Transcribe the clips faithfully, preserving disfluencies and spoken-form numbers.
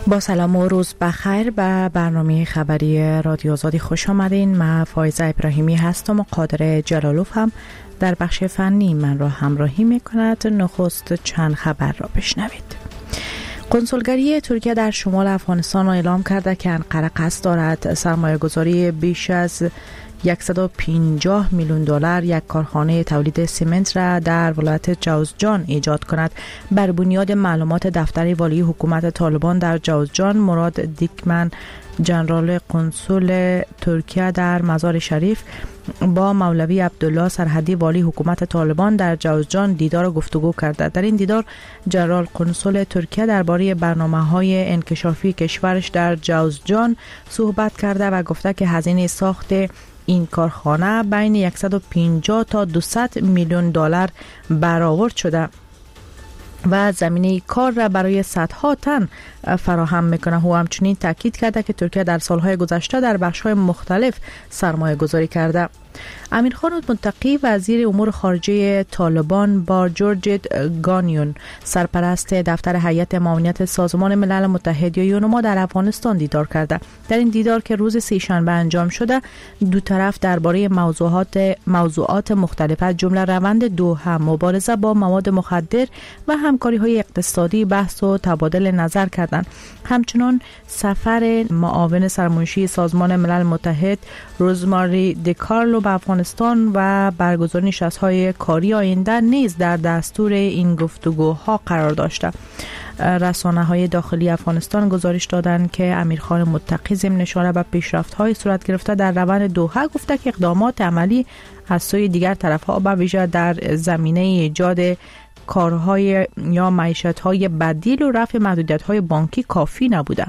با سلام و روز بخیر به برنامه خبری رادیو آزادی خوش آمدین. من فایزه ابراهیمی هستم و قادر جلالوف هم در بخش فنی من را همراهی می کند. نخست چند خبر را بشنوید. کنسولگری ترکیه در شمال افغانستان اعلام کرده که انقره قصد دارد سرمایه گذاری بیش از صد و پنجاه میلیون دلار یک کارخانه تولید سمنت را در ولایت جوزجان ایجاد کند. بر بنیاد معلومات دفتر والی حکومت طالبان در جوزجان، مراد دیکمن، جنرال کنسول ترکیه در مزار شریف، با مولوی عبدالله سرحدی والی حکومت طالبان در جوزجان دیدار و گفتگو کرده. در این دیدار جنرال کنسول ترکیه درباره برنامه‌های انکشافی کشورش در جوزجان صحبت کرده و گفته که هزینه ساخت این کارخانه بین صد و پنجاه تا دویست میلیون دلار برآورد شده و زمینه کار را برای صدها تن فراهم میکنه. او همچنین تاکید کرده که ترکیه در سالهای گذشته در بخش‌های مختلف سرمایه گذاری کرده. امیرخان متقی وزیر امور خارجه طالبان با جورج گانیون، سرپرست دفتر هیئت معاونت سازمان ملل متحد یا یونما در افغانستان دیدار کرده. در این دیدار که روز سه‌شنبه انجام شده، دو طرف درباره موضوعات موضوعات مختلف از جمله روند دوحه، مبارزه با مواد مخدر و همکاری‌های اقتصادی بحث و تبادل نظر کردند. همچنین سفر معاون سرمنشی سازمان ملل متحد روزماری دیکارلو به افغانستان و برگزاری نشست‌های کاری آینده نیز در دستور این گفتگوها قرار داشته. رسانه‌های داخلی افغانستان گزارش دادند که امیرخان متقی ضمن اشاره به پیشرفت‌های صورت گرفته در روند دوحه گفته که اقدامات عملی از سوی دیگر طرف‌ها به ویژه در زمینه ایجاد کارهای یا معیشت‌های بدیل و رفع محدودیت‌های بانکی کافی نبوده.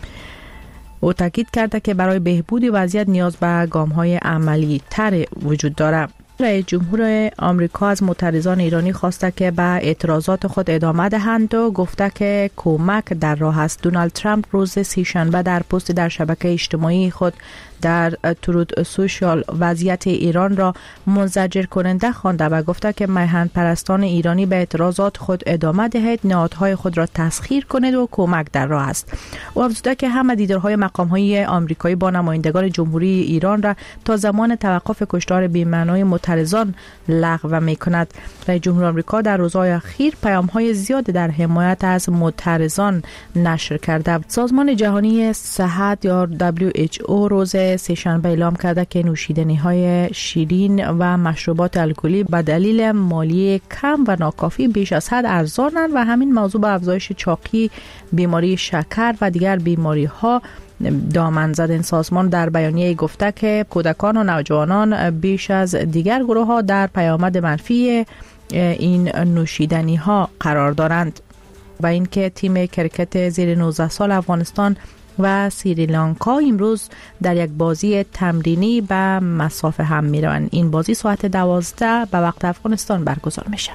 او تاکید کرده که برای بهبود وضعیت نیاز به گام‌های عملی تر وجود دارد. رئیس جمهور آمریکا از معترضان ایرانی خواسته که به اعتراضات خود ادامه دهند و گفته که کمک در راه است. دونالد ترامپ روز سه‌شنبه در پست در شبکه اجتماعی خود در ترود سوشال وضعیت ایران را منزجر کننده خوانده و گفته که میهن پرستان ایرانی به اعتراضات خود ادامه دهید، نهادهای خود را تسخیر کنید و کمک در راه است. او افزوده که همه دیدارهای مقام‌های آمریکایی با نمایندگان جمهوری ایران را تا زمان توقف کشتار بی‌معنای معترضان لغو می‌کند. رئیس جمهور آمریکا در روزهای اخیر پیام‌های زیاد در حمایت از معترضان نشر کرده. سازمان جهانی صحت یا دبلیو اچ او روز سه‌شنبه اعلام کرده که نوشیدنی‌های شیرین و مشروبات الکلی به دلیل مالیه کم و ناکافی بیش از حد ارزانند و همین موضوع به افزایش چاقی، بیماری شکر و دیگر بیماری‌ها دامن زد. این سازمان در بیانیه گفته که کودکان و نوجوانان بیش از دیگر گروه‌ها در پیامد منفی این نوشیدنی‌ها قرار دارند و اینکه تیم کرکت زیر نوزده سال افغانستان و سریلانکا امروز در یک بازی تمرینی به مسافه هم میروند. این بازی ساعت دوازده به وقت افغانستان برگزار میشه.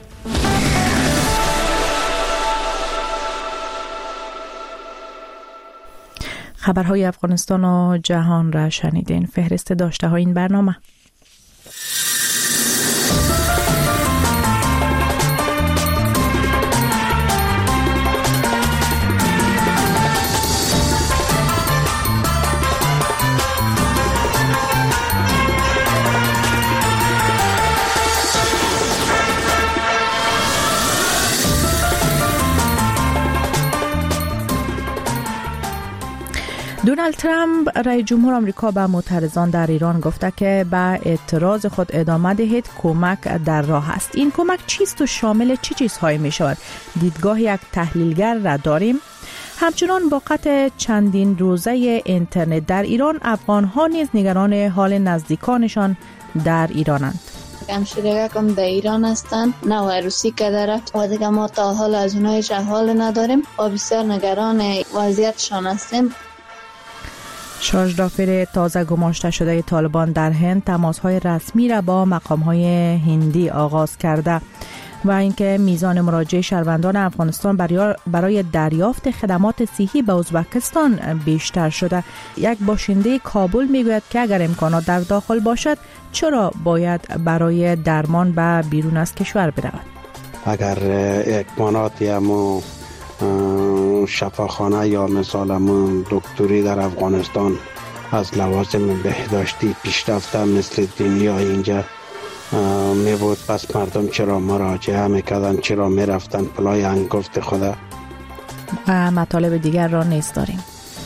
خبرهای افغانستان و جهان را شنیدین. فهرست داشته های این برنامه. دونالد ترامپ رئیس جمهور آمریکا به معترضان در ایران گفته که به اعتراض خود ادامه دهید، کمک در راه است. این کمک چیست و شامل چه چیزهایی می شود؟ دیدگاه یک تحلیلگر را داریم. همچنان با قطع چندین روزه اینترنت در ایران، افغان‌ها نیز نگران حال نزدیکانشان در ایرانند. همشیرگه کم در ایران هستند، نه ویروسی که داره و دیگه ما تا حال از اونهای احوال نداریم و بسیار نگران وضعیتشان هستیم. شارژ دافر تازه گماشته شده طالبان در هند تماس‌های رسمی را با مقام‌های هندی آغاز کرده و اینکه میزان مراجعه شهروندان افغانستان برای دریافت خدمات صحی به ازبکستان بیشتر شده. یک باشنده کابل میگوید که اگر امکانات در داخل باشد چرا باید برای درمان به بیرون از کشور برود؟ اگر امکاناتی هم همون شفاخانه یا مثال همون دکتری در افغانستان از لوازم بهداشتی پیشرفته مثل دنیا اینجا می بود. پس مردم چرا مراجعه میکردن، چرا میرفتن پلای انگفت خدا. و مطالب دیگر را نیز داریم.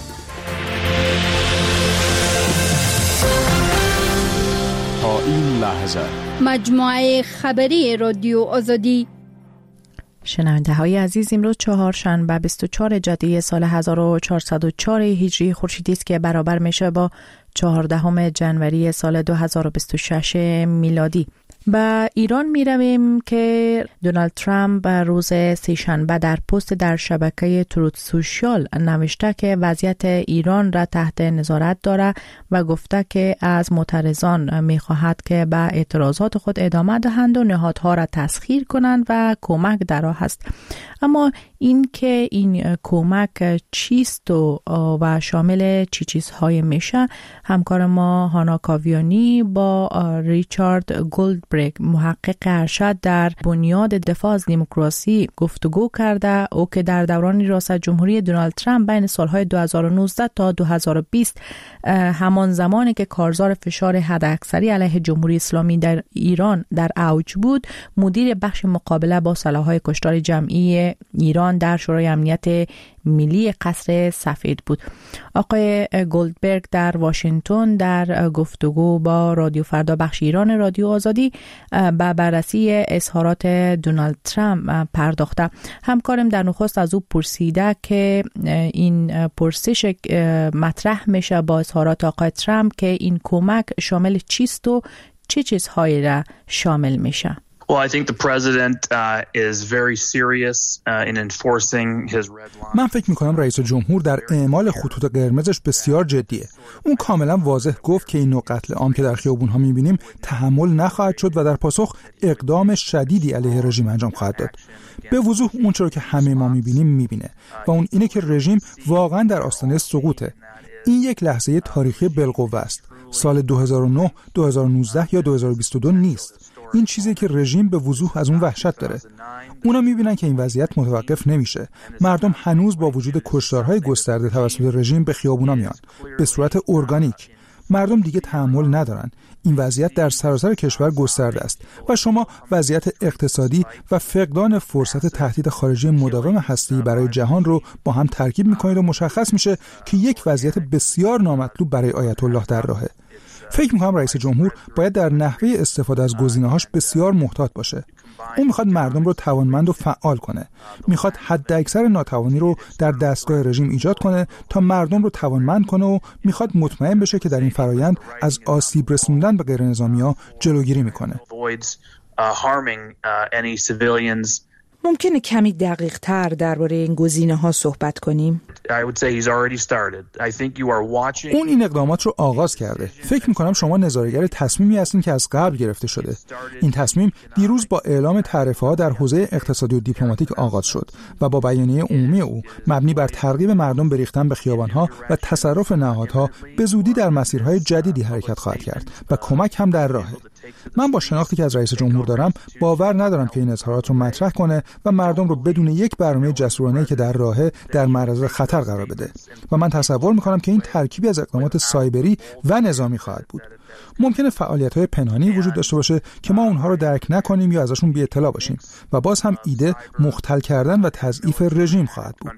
تا این لحظه مجموعه خبری رادیو آزادی. شنونده های عزیز، امروز چهارشنبه بیست و چهارم ژوئیه سال هزار و چهارصد و چهار هجری خورشیدی است که برابر میشه با چهاردهم ژانویه سال دو هزار و بیست و شش میلادی. به ایران می رویم که دونالد ترامپ روز سه‌شنبه در پست در شبکه تروت سوشیال نوشته که وضعیت ایران را تحت نظارت داره و گفته که از معترضان می خواهد که به اعتراضات خود ادامه دهند و نهادها را تسخیر کنند و کمک در راه است. اما این که این کمک چیست و, و شامل چی چیزهای میشه، همکار ما هانا کاویانی با ریچارد گولدبرگ محقق ارشد در بنیاد دفاع از دموکراسی گفتگو کرده. او که در دوران ریاست جمهوری دونالد ترامپ بین سالهای دو هزار و نوزده تا دو هزار و بیست، همان زمانی که کارزار فشار حداکثری علیه جمهوری اسلامی در ایران در اوج بود، مدیر بخش مقابله با سلاح‌های کشتار جمعی ایران در شورای امنیت ملی قصر سفید بود. آقای گولدبرگ در واشنگتن در گفتگو با رادیو فردا بخش ایران رادیو آزادی به بررسی اظهارات دونالد ترامپ پرداخته. همکارم در نخست از او پرسیده که این پرسش مطرح میشه با اظهارات آقای ترامپ که این کمک شامل چیست و چه چیزهایی را شامل میشه. Well, I think the president uh, is very serious uh, in enforcing his red line. من فکر می‌کنم رئیس جمهور در اعمال خطوط قرمزش بسیار جدیه. اون کاملا واضح گفت که این نوع قتل عام که در خیابون‌ها می‌بینیم تحمل نخواهد شد و در پاسخ اقدام شدیدی علیه رژیم انجام خواهد داد. به وضوح اون چرا که همه ما می‌بینیم می‌بینه و اون اینه که رژیم واقعا در آستانه سقوطه. این یک لحظه تاریخی بالقوه است. سال دو هزار و نه، دو هزار و نوزده یا دو هزار و بیست و دو نیست. این چیزی که رژیم به وضوح از اون وحشت داره. اونا میبینن که این وضعیت متوقف نمیشه. مردم هنوز با وجود کشتارهای گسترده توسط رژیم به خیابونا میان به صورت ارگانیک. مردم دیگه تحمل ندارن. این وضعیت در سراسر کشور گسترده است و شما وضعیت اقتصادی و فقدان فرصت تهدید خارجی مداوم هسته‌ای برای جهان رو با هم ترکیب میکنید و مشخص میشه که یک وضعیت بسیار نامطلوب برای آیت الله در راهه. فکر میکنم رئیس جمهور باید در نحوه استفاده از گزینه‌هاش بسیار محتاط باشه. اون میخواد مردم رو توانمند و فعال کنه. میخواد حد اکثر ناتوانی رو در دستگاه رژیم ایجاد کنه تا مردم رو توانمند کنه و میخواد مطمئن بشه که در این فرایند از آسیب رسوندن به غیر نظامی‌ها جلوگیری میکنه. ممکنه کمی دقیق تر درباره این گزینه ها صحبت کنیم؟ اون این اقدامات رو آغاز کرده. فکر میکنم شما نظاره‌گر تصمیمی هستین که از قبل گرفته شده. این تصمیم دیروز با اعلام تعرفه ها در حوزه اقتصادی و دیپلماتیک آغاز شد و با بیانیه عمومی او مبنی بر ترغیب مردم به ریختن به خیابان‌ها و تصرف نهادها به زودی در مسیرهای جدیدی حرکت خواهد کرد و کمک هم در راهه. من با شناختی که از رئیس جمهور دارم باور ندارم که این اظهارات رو مطرح کنه و مردم رو بدون یک برنامه جسورانه‌ای که در راهه در معرض خطر قرار بده و من تصور می‌کنم که این ترکیبی از اقدامات سایبری و نظامی خواهد بود. ممکنه فعالیت‌های پنهانی وجود داشته باشه که ما اونها رو درک نکنیم یا ازشون بی اطلاع باشیم و باز هم ایده مختل کردن و تضعیف رژیم خواهد بود.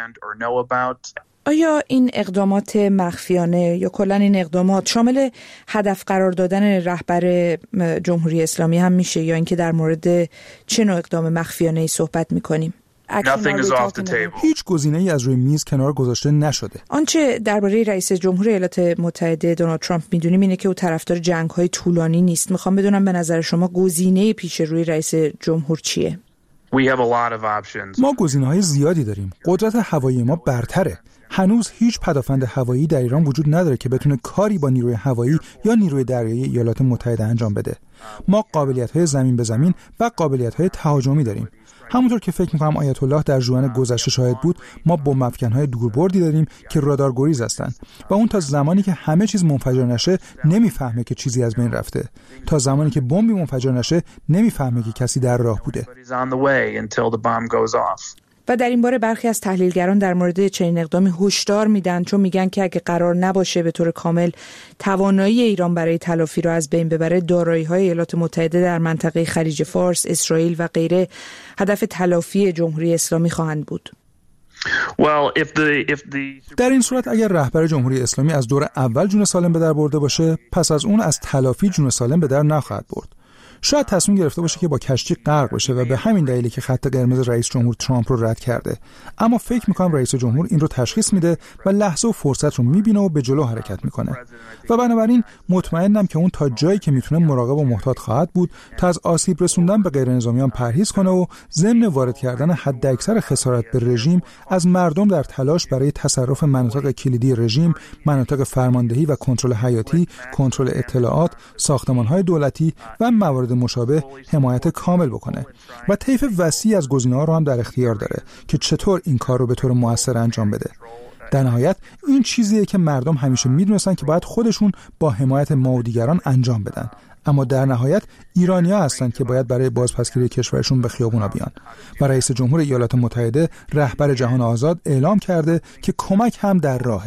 آیا این اقدامات مخفیانه یا کلاً این اقدامات شامل هدف قرار دادن رهبر جمهوری اسلامی هم میشه یا اینکه در مورد چه نوع اقدام مخفیانه‌ای صحبت می‌کنیم؟ هیچ گزینه‌ای از روی میز کنار گذاشته نشده. آنچه درباره رئیس جمهور ایالات متحده دونالد ترامپ میدونیم اینه که او طرفدار جنگ‌های طولانی نیست. میخوام بدونم به نظر شما گزینه پیش روی رئیس جمهور چیه؟ ما گزینه‌های زیادی داریم. قدرت هوایی ما برتره. هنوز هیچ پدافند هوایی در ایران وجود نداره که بتونه کاری با نیروی هوایی یا نیروی دریایی ایالات متحده انجام بده. ما قابلیت‌های زمین به زمین و قابلیت‌های تهاجمی داریم. همونطور که فکر می‌کنم آیت الله در ژوئن گذشته شاهد بود، ما بمب افکن‌های دوربردی داریم که رادارگریز هستن و اون تا زمانی که همه چیز منفجر نشه نمیفهمه که چیزی از بین رفته. تا زمانی که بمبی منفجر نشه نمیفهمه که کسی در راه بوده. و در این باره برخی از تحلیلگران در مورد چنین اقدامی هشدار میدن، چون میگن که اگه قرار نباشه به طور کامل توانایی ایران برای تلافی را از بین ببره، دارایی‌های ایالات متحده در منطقه خلیج فارس، اسرائیل و غیره هدف تلافی جمهوری اسلامی خواهند بود. Well, if the, if the... در این صورت اگر رهبر جمهوری اسلامی از دور اول جون سالم به در برده باشه، پس از اون از تلافی جون سالم به در نخواهد برد. شاید تصمیم گرفته باشه که با کشتی غرق بشه و به همین دلیلی که خط قرمز رئیس جمهور ترامپ رو رد کرده. اما فکر میکنم رئیس جمهور این رو تشخیص میده و لحظه و فرصت رو میبینه و به جلو حرکت میکنه. و بنابراین مطمئنم که اون تا جایی که میتونه مراقب و محتاط خواهد بود تا از آسیب رسوندن به غیر نظامیان پرهیز کنه و ضمن وارد کردن حداکثر خسارت به رژیم از مردم در تلاش برای تصرف مناطق کلیدی رژیم، مناطق فرماندهی و کنترل حیاتی، کنترل اطلاعات، ساختمان‌های دولتی و موارد مشابه حمایت کامل بکنه و طیف وسیعی از گزینه‌ها رو هم در اختیار داره که چطور این کار رو به طور مؤثر انجام بده. در نهایت این چیزیه که مردم همیشه میدونستن که باید خودشون با حمایت ما و دیگران انجام بدن، اما در نهایت ایرانی‌ها هستن که باید برای بازپسگیری کشورشون به خیابونا بیان و رئیس جمهور ایالات متحده، رهبر جهان آزاد، اعلام کرده که کمک هم در راهه.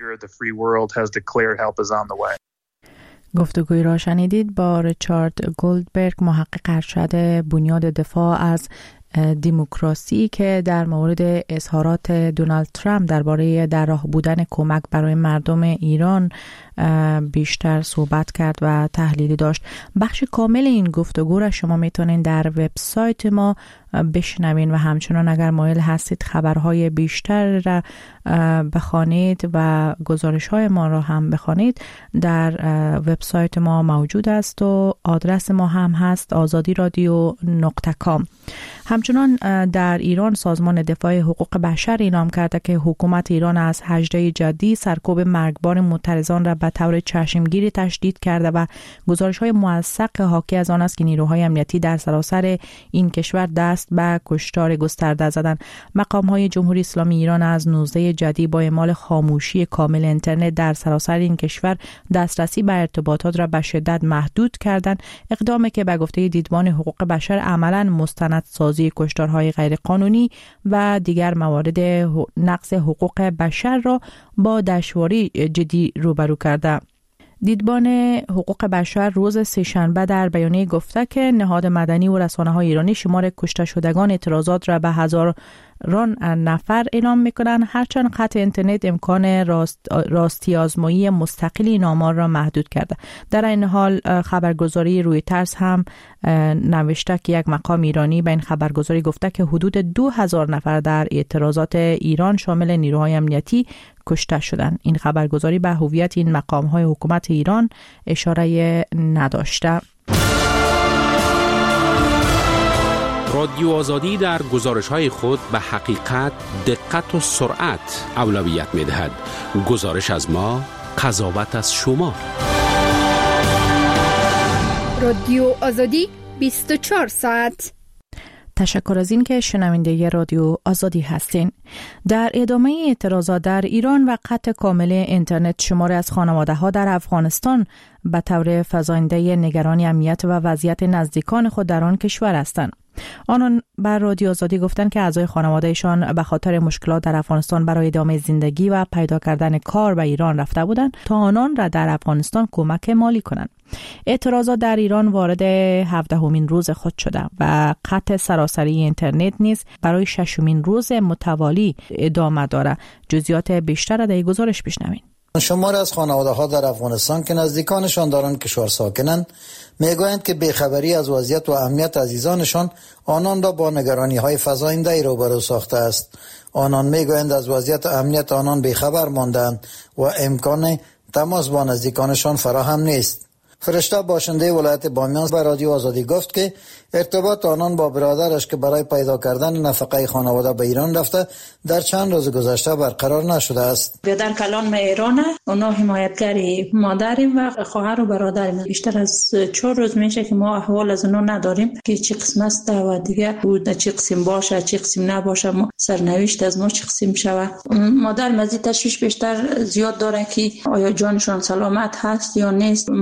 گفتگوی را شنیدید با ریچارد گولدبرگ، محقق ارشد بنیاد دفاع از دموکراسی که در مورد اظهارات دونالد ترامپ درباره در راه بودن کمک برای مردم ایران بیشتر صحبت کرد و تحلیلی داشت. بخش کامل این گفتگو را شما میتونین در وبسایت ما بشنوین و همچنان اگر مایل هستید خبرهای بیشتر را بخوانید و گزارش‌های ما را هم بخوانید، در وبسایت ما موجود است و آدرس ما هم هست آزادی رادیو نقطه کام. همچنان در ایران سازمان دفاع حقوق بشر اعلام کرده که حکومت ایران از هجده جدی سرکوب مرگبار معترضان را به طور چشمگیری تشدید کرده و گزارش‌های موثق حاکی از آن است که نیروهای امنیتی در سراسر این کشور دست به کشتار گسترده زدند. مقام‌های جمهوری اسلامی ایران از نوزده جدی با اعمال خاموشی کامل اینترنت در سراسر این کشور دسترسی به ارتباطات را به شدت محدود کردند، اقدامی که به گفته دیدبان حقوق بشر عملاً مستندسازی کشتارهای غیرقانونی و دیگر موارد نقض حقوق بشر را با دشواری جدی روبرو کرده. دیدبان حقوق بشر روز سه‌شنبه در بیانیه گفته که نهاد مدنی و رسانه‌های ایرانی شمار کشته شدگان اعتراضات را به هزاران نفر اعلام می‌کنند، هرچند قطع اینترنت امکان راست راستی آزمایی مستقل این آمار را محدود کرده. در این حال خبرگزاری رویترز هم نوشته که یک مقام ایرانی به این خبرگزاری گفته که حدود دو هزار نفر در اعتراضات ایران شامل نیروهای امنیتی کشته شدند. این خبرگزاری به هویت این مقام‌های حکومت ایران اشاره نداشته. رادیو آزادی در گزارش‌های خود به حقیقت، دقت و سرعت اولویت می‌دهد. گزارش از ما، قضاوت از شما. رادیو آزادی بیست و چهار ساعت. تشکر از این که شنونده رادیو آزادی هستین. در ادامه اعتراضات در ایران و قطع کامل اینترنت، شماری از خانواده‌ها در افغانستان به طور فزاینده نگران امنیت و وضعیت نزدیکان خود در آن کشور هستند. آنان بر رادیو آزادی گفتند که اعضای خانوادهشان به خاطر مشکلات در افغانستان برای ادامه زندگی و پیدا کردن کار به ایران رفته بودند تا آنان را در افغانستان کمک مالی کنند. اعتراضات در ایران وارد هفدهمین روز خود شده و قطع سراسری اینترنت نیز برای ششمین روز متوالی ادامه دارد. جزئیات بیشتر را در گزارش بشنوید. شماری از خانواده‌ها در افغانستان که نزدیکانشان در آن کشور ساکنند میگویند که بیخبری از وضعیت و امنیت عزیزانشان آنان را با نگرانی‌های فزاینده‌ای روبرو ساخته است. آنان میگویند از وضعیت امنیت آنان بیخبر ماندند و امکان تماس با نزدیکانشان فراهم نیست. فرشته باشنده ولایت بامیان به رادیو آزادی گفت که ارتباط آنان با برادرش که برای پیدا کردن نفقه خانواده به ایران رفته در چند روز گذشته برقرار نشده است. برادر کلان ایرانه، اونا حمایتگری مادریم و خواهر و برادریم. بیشتر از چهار روز میشه که ما احوال از اونا نداریم که چی قسم است و دیگه بود چی قسم باشه چی قسم نباشه، ما سرنوشت از ما چی قسم شوه. مادرم از این تشویش بیشتر زیاد داره که آیا جانشان سلامت هست یا نیست. مادرم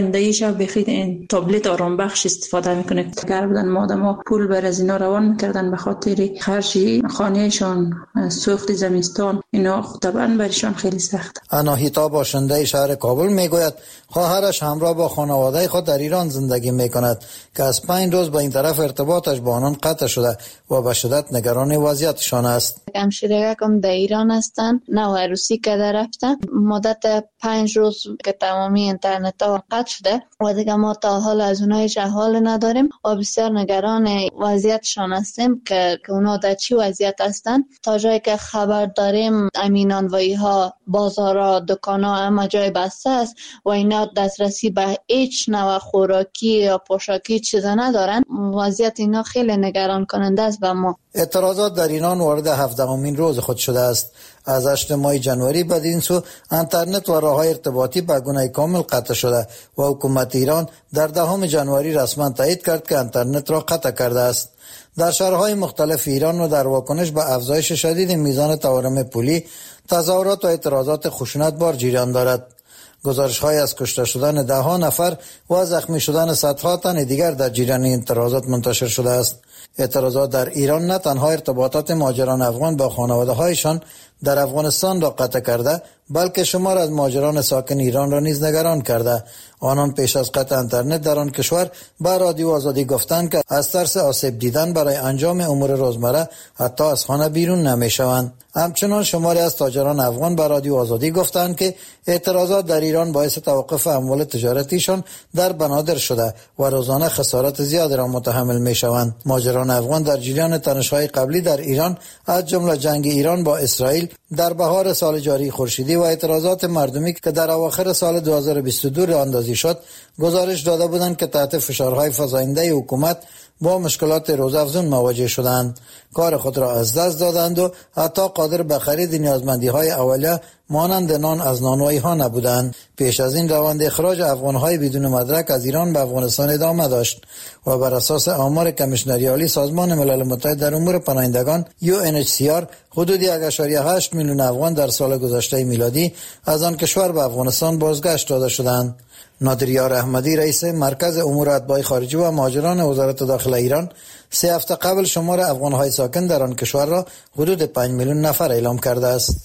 آینده‌ایش بخید این تابلت آرام بخش استفاده میکنه. اگر بودن مادما پول بر از اینا روان میکردن به خاطر خرج خانهشان، سوخت زمستان، اینا طبعا برشان خیلی سخت. اناهیتا باشنده شهر کابل میگوید خواهرش همراه با خانواده خود در ایران زندگی میکند که از پنج روز با این طرف ارتباطش با آنان قطع شده و به شدت نگران وضعیتشان است. همشیرگکم در ایران هستن، نو عروسی که در رفتن مدت پنج روز که تمامی اینترنت ها قطع شده و دیگه ما تا حال از اونای حال نداریم و بسیار نگران وضعیتشان هستیم که که اونا در چی وضعیت هستن. تا جایی که خبر داریم امینانوایی ها، بازارها، دکان ها همه جای بسته است و اینا دسترسی به هیچ نوع خوراکی یا پوشاکی چیزا ندارن. وضعیت اینا خیلی نگران کننده است به ما. اعتراضات در ایران وارد هفدهمین روز خود شده است. از هشتم ماه جنوری بدین سو اینترنت و راههای ارتباطی به گونه کامل قطع شده و حکومت ایران در دهم جنوری رسما تایید کرد که اینترنت را قطع کرده است. در شهرهای مختلف ایران و در واکنش به افزایش شدید میزان تورم پولی، تظاهرات و اعتراضات خشونتبار جریان دارد. گزارش‌های از کشته شدن ده ها نفر و زخمی شدن صدها تن دیگر در جریان اعتراضات منتشر شده است. اعتراضات در ایران نه تنها ارتباطات مهاجران افغان با خانواده‌هایشان در افغانستان را قطع کرده، بلکه شمار از مهاجران ساکن ایران را نیز نگران کرده. آنان پیش از قطع اینترنت در آن کشور به رادیو آزادی گفتند که از ترس آسیب دیدن برای انجام امور روزمره حتی از خانه بیرون نمی‌شوند. همچنان شماری از تاجران افغان به رادیو آزادی گفتند که اعتراضات در ایران باعث توقف اموال تجارتیشان در بنادر شده و روزانه خسارات زیادی را متحمل می‌شوند. مهاجران افغان در جریان تنش‌های قبلی در ایران از جمله جنگ ایران با اسرائیل در بهار سال جاری خورشیدی و اعتراضات مردمی که در اواخر سال دو هزار و بیست و دو راه‌اندازی شد، گزارش داده بودند که تحت فشارهای فزاینده حکومت با مشکلات روزافزون مواجه شدند، کار خود را از دست دادند و حتی قادر به خرید نیازمندی‌های اولیه مانند نان از نانوایی ها نبودند. پیش از این روند اخراج افغان‌های بدون مدرک از ایران به افغانستان ادامه داشت و بر اساس آمار کمیشنری عالی سازمان ملل متحد در امور پناهندگان یو ان اچ سی آر حدود یک ممیز هشت میلیون افغان در سال گذشته میلادی از آن کشور به افغانستان بازگشت داده شدند. نادریار احمدی رئیس مرکز امور اتباع خارجی و مهاجران وزارت داخله ایران سه هفته قبل شمار افغان‌های ساکن در آن کشور را حدود پنج میلیون نفر اعلام کرده است.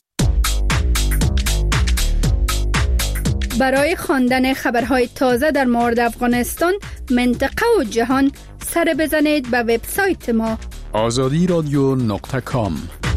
برای خواندن خبرهای تازه در مورد افغانستان، منطقه و جهان سر بزنید به وبسایت ما آزادی رادیو نقطه کام.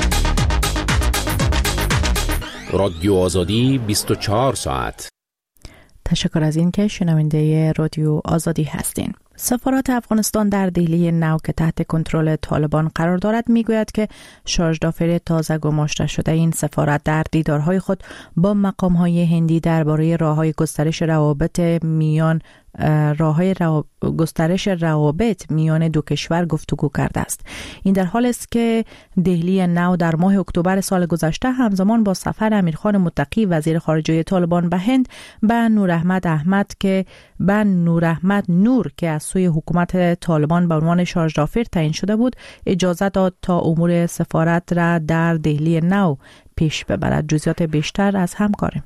رادیو آزادی بیست و چهار ساعت. تشکر از این که شنونده رادیو آزادی هستین. سفارت افغانستان در دهلی نو که تحت کنترل طالبان قرار دارد میگوید که شارژدافر تازه گماشته شده این سفارت در دیدارهای خود با مقام‌های هندی درباره راه‌های گسترش روابط میان راه‌های رو... گسترش روابط میان دو کشور گفتگو کرده است. این در حالی است که دهلی نو در ماه اکتبر سال گذشته همزمان با سفر امیرخان متقی وزیر خارجه طالبان به هند به نوراحمد احمد که به نوراحمد نور که از سوی حکومت طالبان به عنوان شارژدافر تعیین شده بود اجازه داد تا امور سفارت را در دهلی نو پیش ببرد. جزئیات بیشتر از همکارم.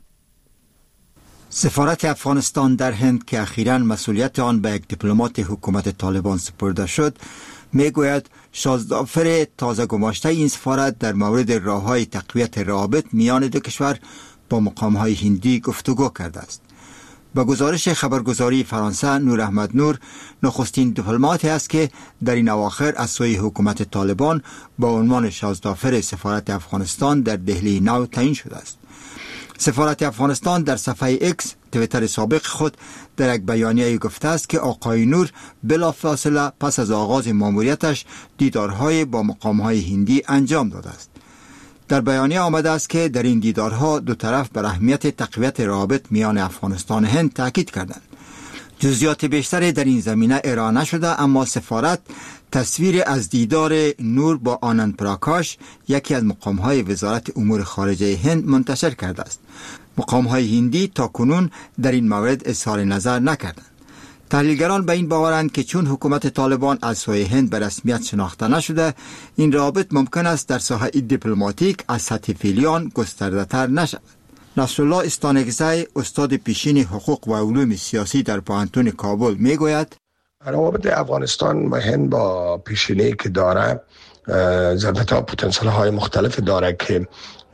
سفارت افغانستان در هند که اخیراً مسئولیت آن به یک دیپلمات حکومت طالبان سپرده شد، میگوید شارژدافر تازه گماشته این سفارت در مورد راه‌های تقویت روابط میان دو کشور با مقام‌های هندی گفتگو کرده است. با گزارش خبرگزاری فرانسه، نوراحمد نور نخستین دیپلماتی است که در این اواخر از سوی حکومت طالبان با عنوان شارژدافر سفارت افغانستان در دهلی نو تعیین شده است. سفارت افغانستان در صفحه اکس تویتر سابق خود در یک بیانیه گفته است که آقای نور بلافاصله پس از آغاز ماموریتش دیدارهای با مقامهای هندی انجام داده است. در بیانیه آمده است که در این دیدارها دو طرف بر اهمیت تقویت روابط میان افغانستان و هند تاکید کردند. جزئیات بیشتری در این زمینه ارائه نشده، اما سفارت تصویر از دیدار نور با آنند پراکاش، یکی از مقام‌های وزارت امور خارجه هند، منتشر کرده است. مقام‌های هندی تا کنون در این مورد اظهار نظر نکردند. تحلیلگران به این باورند که چون حکومت طالبان از سوی هند به رسمیت شناخته نشده، این روابط ممکن است در ساحه دیپلماتیک از سطح فعلی آن گسترده‌تر نشود. نصرالله استانکزی استاد پیشین حقوق و علوم سیاسی در پوهنتون کابل میگوید روابط افغانستان مهم با پیشینه‌ای که داره البته پتانسیل های مختلف داره که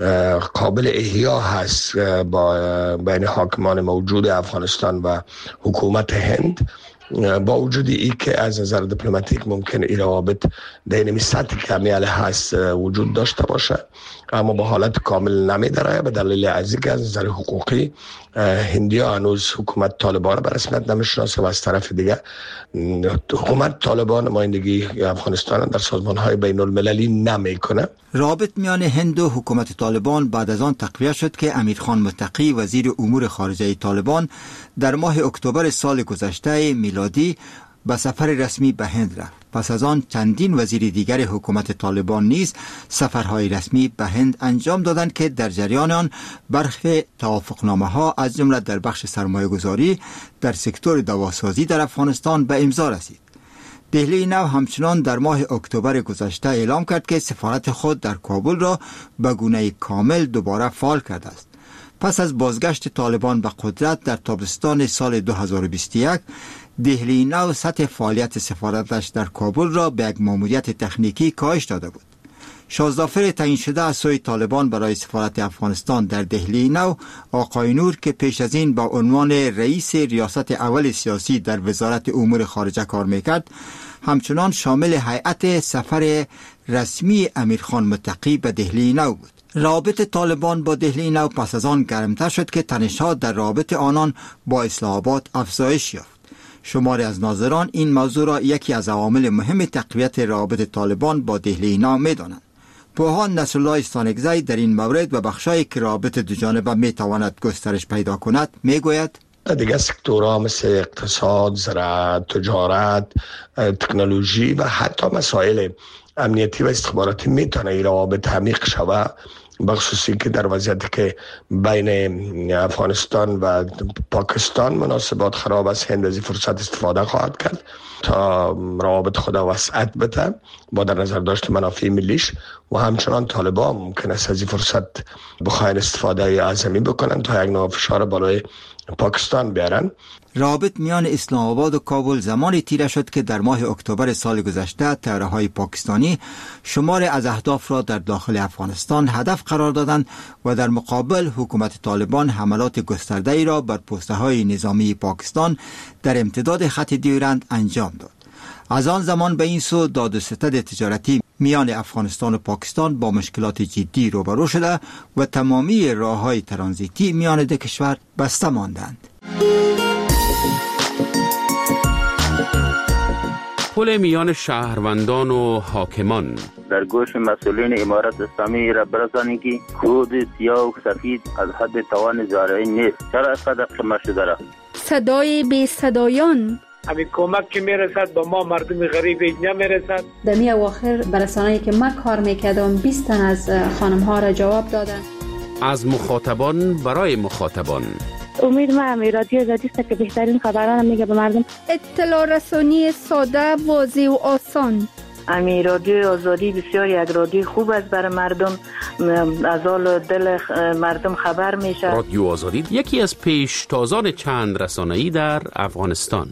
قابل احیا هست با بین حاکمان موجود افغانستان و حکومت هند، با وجود ای که از نظر دیپلماتیک ممکن این روابط در این سطح کمی هست وجود داشته باشه، اما به حالت کامل نمیداره به دلیل از اینکه از نظر حقوقی هندی ها هنوز حکومت طالبان به رسمیت نمیشناسه و از طرف دیگه حکومت طالبان نمایندگی افغانستان در سازمان های بین المللی نمیکنه. رابط میان هند و حکومت طالبان بعد از آن تقویت شد که امیرخان متقی وزیر امور خارجه طالبان در ماه اکتبر سال گذشته میلادی به سفر رسمی به هند رفت. پس از آن چندین وزیر دیگر حکومت طالبان نیز سفرهای رسمی به هند انجام دادند که در جریان آن برخی توافقنامه ها از جمله در بخش سرمایه گذاری در سکتور دواسازی در افغانستان به امضا رسید. دهلی نو همچنان در ماه اکتبر گذشته اعلام کرد که سفارت خود در کابل را به گونه کامل دوباره فعال کرده است. پس از بازگشت طالبان به قدرت در تابستان سال دو هزار و بیست و یک، دهلی نو سطح فعالیت سفارتش در کابل را به یک ماموریت تکنیکی کاهش داده بود. شازدافر تعیین شده از سوی طالبان برای سفارت افغانستان در دهلی نو، آقای نور که پیش از این با عنوان رئیس ریاست اول سیاسی در وزارت امور خارجه کار میکرد، همچنان شامل هیئت سفر رسمی امیرخان متقی به دهلی نو بود. رابط طالبان با دهلی نو پس از آن گرمتر شد که تنش‌ها در رابط آنان با اسلام آباد افزایش یافت. شماری از ناظران این موضوع را یکی از عوامل مهم تقویت روابط طالبان با دهلی نو می‌دانند. پوهان نصرالله استانکزی در این مورد و بخشایی که رابط دو جانبه میتواند گسترش پیدا کند میگوید دیگه سکتورها مثل اقتصاد، زراعت، تجارت، تکنولوژی و حتی مسائل امنیتی و استخباراتی میتونه این روابط عمیق شود، بخصوصی که در وضعیتی که بین افغانستان و پاکستان مناسبات خراب است، هند از این فرصت استفاده خواهد کرد تا روابط خود وسعت بده با در نظر داشت منافع ملیش، و همچنان طالبان ممکن است از این فرصت بخواین استفاده اعظمی بکنن تا یک نوع فشار بالای پاکستان بیارن. رابط میان اسلام آباد و کابل زمانی تیره شد که در ماه اکتبر سال گذشته طیاره‌های پاکستانی شمار از اهداف را در داخل افغانستان هدف قرار دادند و در مقابل حکومت طالبان حملات گسترده‌ای را بر پست‌های نظامی پاکستان در امتداد خط دیورند انجام داد. از آن زمان به این سو داد و ستد تجارتی میان افغانستان و پاکستان با مشکلات جدی روبرو شده و تمامی راه‌های ترانزیتی میان دو کشور بسته ماندند. پل میان شهروندان و حاکمان در گوش مسئولین امارت اسلامی را برسانید که کود سیاه و سفید از حد توان زارعی نیست. چرا اینقدر قیمت شده را؟ صدای بی صدایان همین کمک که میرسد با ما مردم غریب اینجا میرسد. در می اواخر برسانه‌ای که من کار میکردم بیست تن از خانم ها را جواب دادن. از مخاطبان برای مخاطبان. امید ما هم رادیو آزادی است که بهترین خبران میگه به مردم. اطلاع رسانی ساده، واضح و آسان. امی رادیو آزادی بسیار یک رادیو خوب است برای مردم، از حال دل مردم خبر میشه. رادیو آزادی یکی از پیشتازان چند رسانه‌ای در افغانستان.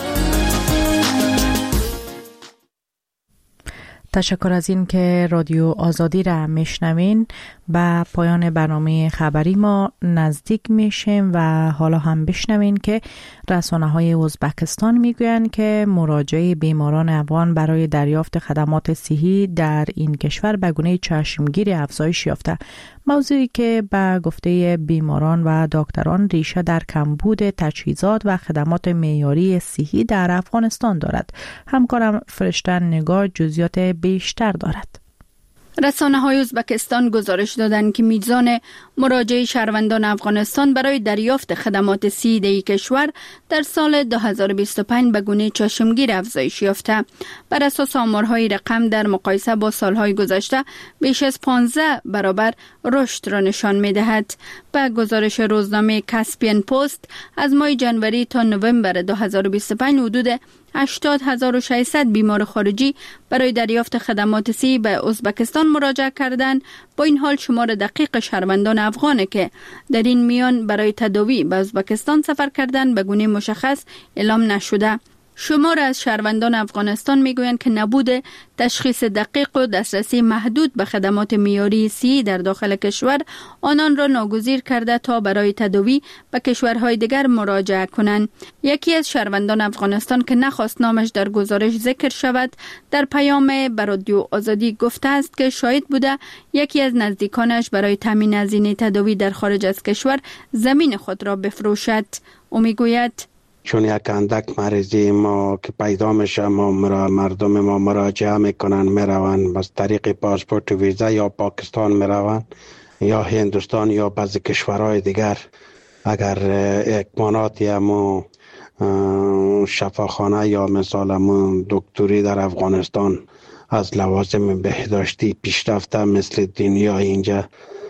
تشکر از این که رادیو آزادی را میشنوین. به پایان برنامه خبری ما نزدیک میشیم و حالا هم بشنوین که رسانه‌های ازبکستان میگویند که مراجعه بیماران افغان برای دریافت خدمات صحی در این کشور به گونه چشمگیر افزایش یافته. موضوعی که به گفته بیماران و دکتران ریشه در کمبود تجهیزات و خدمات معیاری صحی در افغانستان دارد. همکارم فرشته نگار جزئیات بیشتر دارد. رسانه‌های ازبکستان گزارش دادند که میزان مراجعه شهروندان افغانستان برای دریافت خدمات صحی در کشور در سال دو هزار و بیست و پنج به گونه چشمگیر افزایش یافته. بر اساس آمارهای رقم در مقایسه با سالهای گذشته بیش از پانزده برابر رشد را نشان می‌دهد. به گزارش روزنامه کاسپین پست از ماه جنوری تا نوامبر دو هزار و بیست و پنج حدود هشتاد هزار و ششصد بیمار خارجی برای دریافت خدمات صحی به ازبکستان مراجعه کردند. با این حال شمار دقیق شهروندان افغان که در این میان برای تداوی به ازبکستان سفر کردند به گونه مشخص اعلام نشده. شمار از شهروندان افغانستان میگویند که نبود تشخیص دقیق و دسترسی محدود به خدمات معیاری صحی در داخل کشور آنان را ناگزیر کرده تا برای تداوی به کشورهای دیگر مراجعه کنند. یکی از شهروندان افغانستان که نخواست نامش در گزارش ذکر شود در پیام به رادیو آزادی گفته است که شاهد بوده یکی از نزدیکانش برای تامین هزینه تداوی در خارج از کشور زمین خود را بفروشد. او میگوید چون یک اندک مریضی ما که پیدا میشه ما مرا مردم ما مراجعه میکنن میرون بس طریق پاسپورت و ویزا یا پاکستان میرون یا هندوستان یا بعضی کشورهای دیگر. اگر اکماناتی همو شفاخانه یا مثال همو دکتری در افغانستان از لوازم بهداشتی پیشرفته مثل دنیا اینجا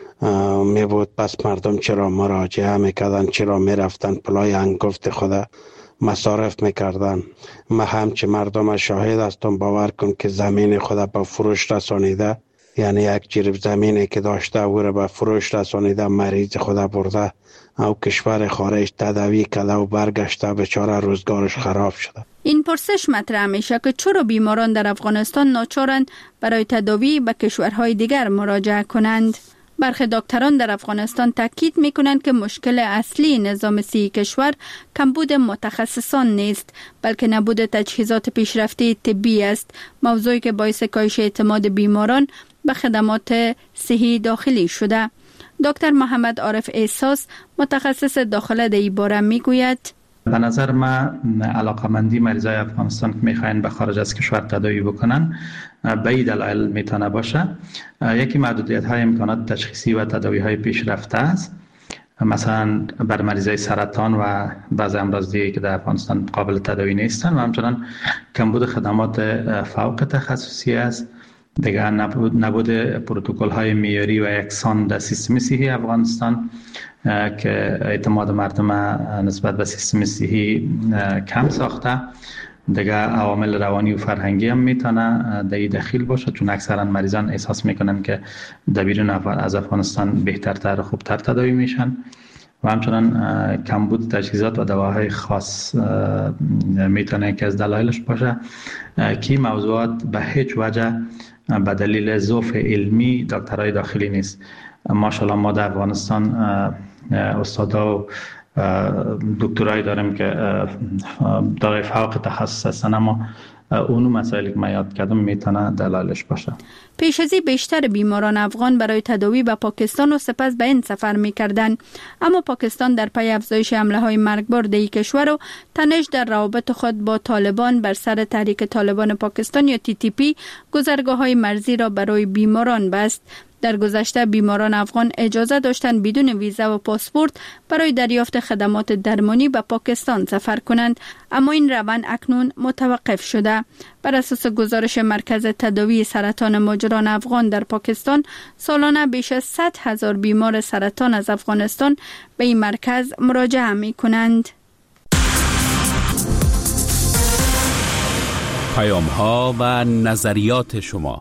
می بود، پس مردم چرا مراجعه میکردن، چرا میرفتن پلای انگفت خدا مصارف میکردن. ما همچه مردم شاهد هستم، باور کن که زمین خدا به فروش رسانیده، یعنی یک جریب زمینی که داشته او را به فروش رسانیده، مریض خدا برده او کشور خارج تداوی کرده و برگشته، بیچاره روزگارش خراب شده. این پرسش مطرح میشه که چرا بیماران در افغانستان ناچارند برای تداوی به کشورهای دیگر مراجعه کنند. برخی دکتران در افغانستان تاکید میکنند که مشکل اصلی نظام صحی کشور کمبود متخصصان نیست، بلکه نبود تجهیزات پیشرفته طبی است، موضوعی که باعث کاهش اعتماد بیماران به خدمات صحی داخلی شده. دکتر محمد عارف احساس متخصص داخله در این باره میگوید به نظر من علاقمندی مریضای افغانستان که میخواین به خارج از کشور تداوی بکنن به این دلایل میتونه باشه. یکی محدودیت های امکانات تشخیصی و تداوی های پیشرفته است، مثلا بر مریضای سرطان و بعضی امراض دیگه که در افغانستان قابل تداوی نیستن، و همچنان کمبود خدمات فوق تخصصی است. دیگه نبود, نبود پروتکل های معیاری و یکسان در سیستم صحی افغانستان که اعتماد مردم نسبت به سیستم صحی کم ساخته. دیگه عوامل روانی و فرهنگی هم میتونه در این دخیل باشه، چون اکثرا مریضان احساس میکنن که در بیرون از افغانستان بهترتر و خوبتر تداوی میشن، و همچنان کمبود تجهیزات و دواهای خاص میتونه که از دلایلش باشه که موضوعات به هیچ وجه به دلیل ضعف علمی دکترای داخلی نیست. ماشاءالله ما در افغانستان استادا و دکترایی داریم که دارای فوق تخصص هستن، اما اونو مسائلی که من یاد کردم میتونه دلایلش باشه. پیش از این بیشتر بیماران افغان برای تداوی به پاکستان و سپس به این سفر میکردند، اما پاکستان در پی افزایش حمله های مرگبار در کشور و تنش در روابط خود با طالبان بر سر تحریک طالبان پاکستان یا تی تی پی گذرگاه های مرزی را برای بیماران بست. در گذشته بیماران افغان اجازه داشتند بدون ویزا و پاسپورت برای دریافت خدمات درمانی به پاکستان سفر کنند، اما این روند اکنون متوقف شده. بر اساس گزارش مرکز تداوی سرطان ماجران افغان در پاکستان، سالانه بیش از صد هزار بیمار سرطان از افغانستان به این مرکز مراجعه می کنند. پیام ها و نظریات شما.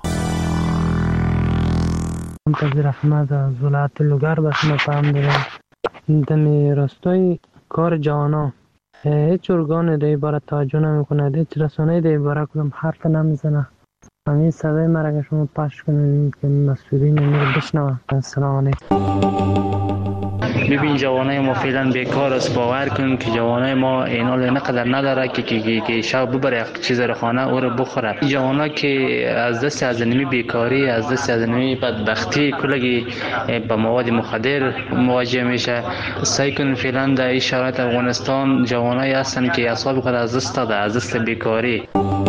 منتظر احمد از ولایت لوگر به شما پیام دارم. دمی راستای کار جوانا هیچ ارگان در عبارت توجه نمی کند، هیچ رسانه در عبارت کدام حرف نمیزنه. همین صدای مرا شما پخش کنید که مسئولین امیر بشنوه. السلام علیکم. ببین جوانای ما فعلا بیکار است، باور کن که جوانای ما اینال نقدر نداره که که که شب ببره یک چیز رو خانه او رو بخوره. جوانا که از دست از نمی بیکاری، از دست از نمی بدبختی کلگی با مواد مخدر مواجه میشه. سعی کن فعلا در این شرایط افغانستان جوانای هستن که اعصاب خود از دست داده، از دست بیکاری.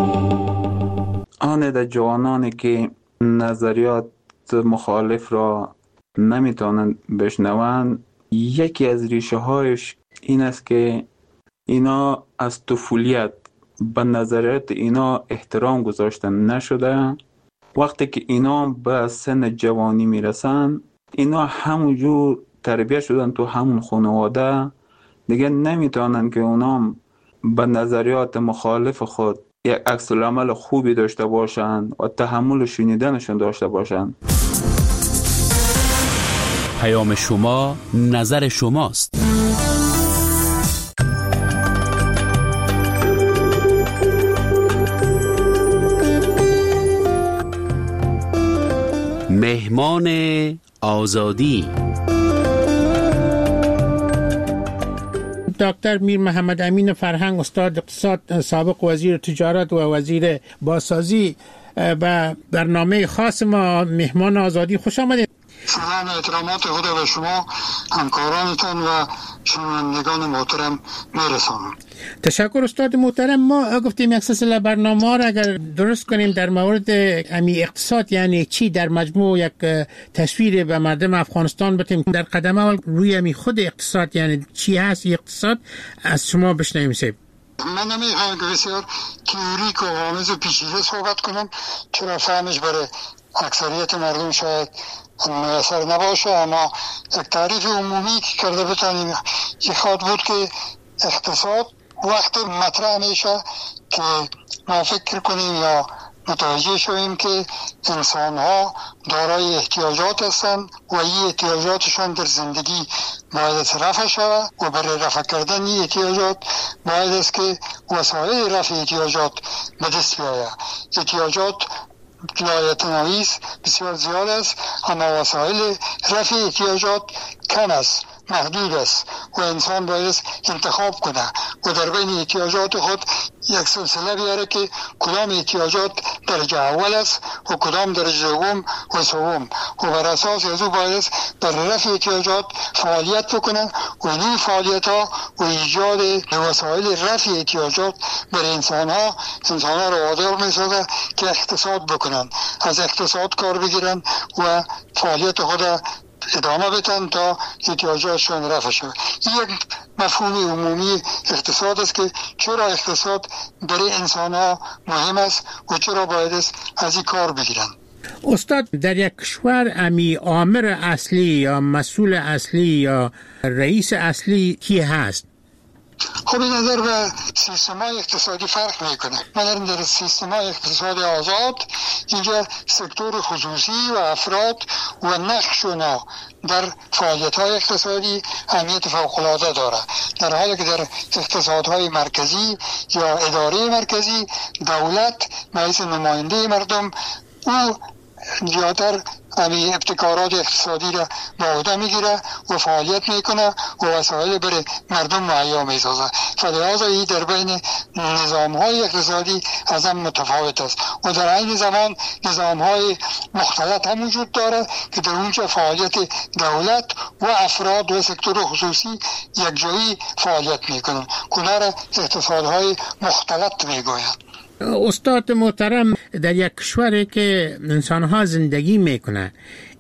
آن در جوانانی که نظریات مخالف را نمیتونن بشنون، یکی از ریشه هایش این است که اینا از طفولیت به نظریات اینا احترام گذاشتن نشده. وقتی که اینا به سن جوانی میرسن، اینا همونجور تربیت شدن تو همون خانواده، دیگه نمیتونن که اونا به نظریات مخالف خود یک عکس العمل خوبی داشته باشند و تحمل شنیدنشون داشته باشند. پیام شما، نظر شماست. مهمان آزادی دکتر میر محمد امین فرهنگ، استاد اقتصاد، سابق وزیر تجارت و وزیر بازسازی، و برنامه خاص ما مهمان آزادی خوش آمدید. سلام، احترامات خود به شما، همکارانتان و شنوندگان محترم میرسانم. تشکر استاد محترم. ما گفتیم یک سلسله برنامه را اگر درست کنیم در مورد امی اقتصاد، یعنی چی، در مجموع یک تصویر به مردم افغانستان بدیم. در قدم اول روی امی خود اقتصاد، یعنی چی هست اقتصاد، از شما بشنویم. سیب من نمیخوام که بسیار تئوریک و آمیز و پیچیده صحبت کنم، چرا فهمش برای اکثریت مردم شاید میسر نباشه، اما یک تعریف عمومی که کرده بتانیم یک خواد بود که اقتصاد وقت مطرح میشه که ما فکر کنیم یا متوجه شویم که انسان ها دارای احتیاجات هستند و این احتیاجاتشان در زندگی باید رفع شود و برای رفع کردن این احتیاجات باید است که وسایل رفع احتیاجات به دست بیاید. احتیاجات لایتناهی بسیار زیاد است، اما وسایل رفع احتیاجات کم است، محدود است و انسان باید انتخاب کنه و در بین احتیاجات خود یک سلسله بیاره که کدام احتیاجات درجه اول است و کدام درجه دوم و سوم و بر اساس از او باید در رفع احتیاجات فعالیت بکنن و این فعالیت ها و ایجاد وسایل رفع احتیاجات برای انسان ها انسان ها را وادار میسازه که اقتصاد بکنن، از اقتصاد کار بگیرن و فعالیت خود ادامه بدن تا احتیاجاتشون رفع شود. این یک مفهوم عمومی اقتصاد است که چرا اقتصاد برای انسان ها مهم است و چرا باید از این کار بگیرن. استاد، در یک کشور امی آمر اصلی یا مسئول اصلی یا رئیس اصلی کی هست؟ خب این نظر به سیستم های اقتصادی فرق میکنه. مثلا در سیستم های اقتصادی آزاد اینجا سکتور خصوصی و افراد و نقش اونا در فعالیت های اقتصادی اهمیت فوق العاده داره، در حالی که در اقتصادهای مرکزی یا اداره مرکزی دولت باعث نماینده مردم او زیادتر امی ابتکارات اقتصادی را به عهده میگیره و فعالیت میکنه و وسایل برای مردم مهیا میسازه. فلذا این در بین نظام های اقتصادی از هم متفاوت است و در این زمان نظام های مختلط هم وجود داره که در اونجا فعالیت دولت و افراد و سکتور خصوصی یک جایی فعالیت میکنن. کنه را اقتصادهای مختلط میگوید. استاد محترم، در یک کشوری که انسانها زندگی میکنه،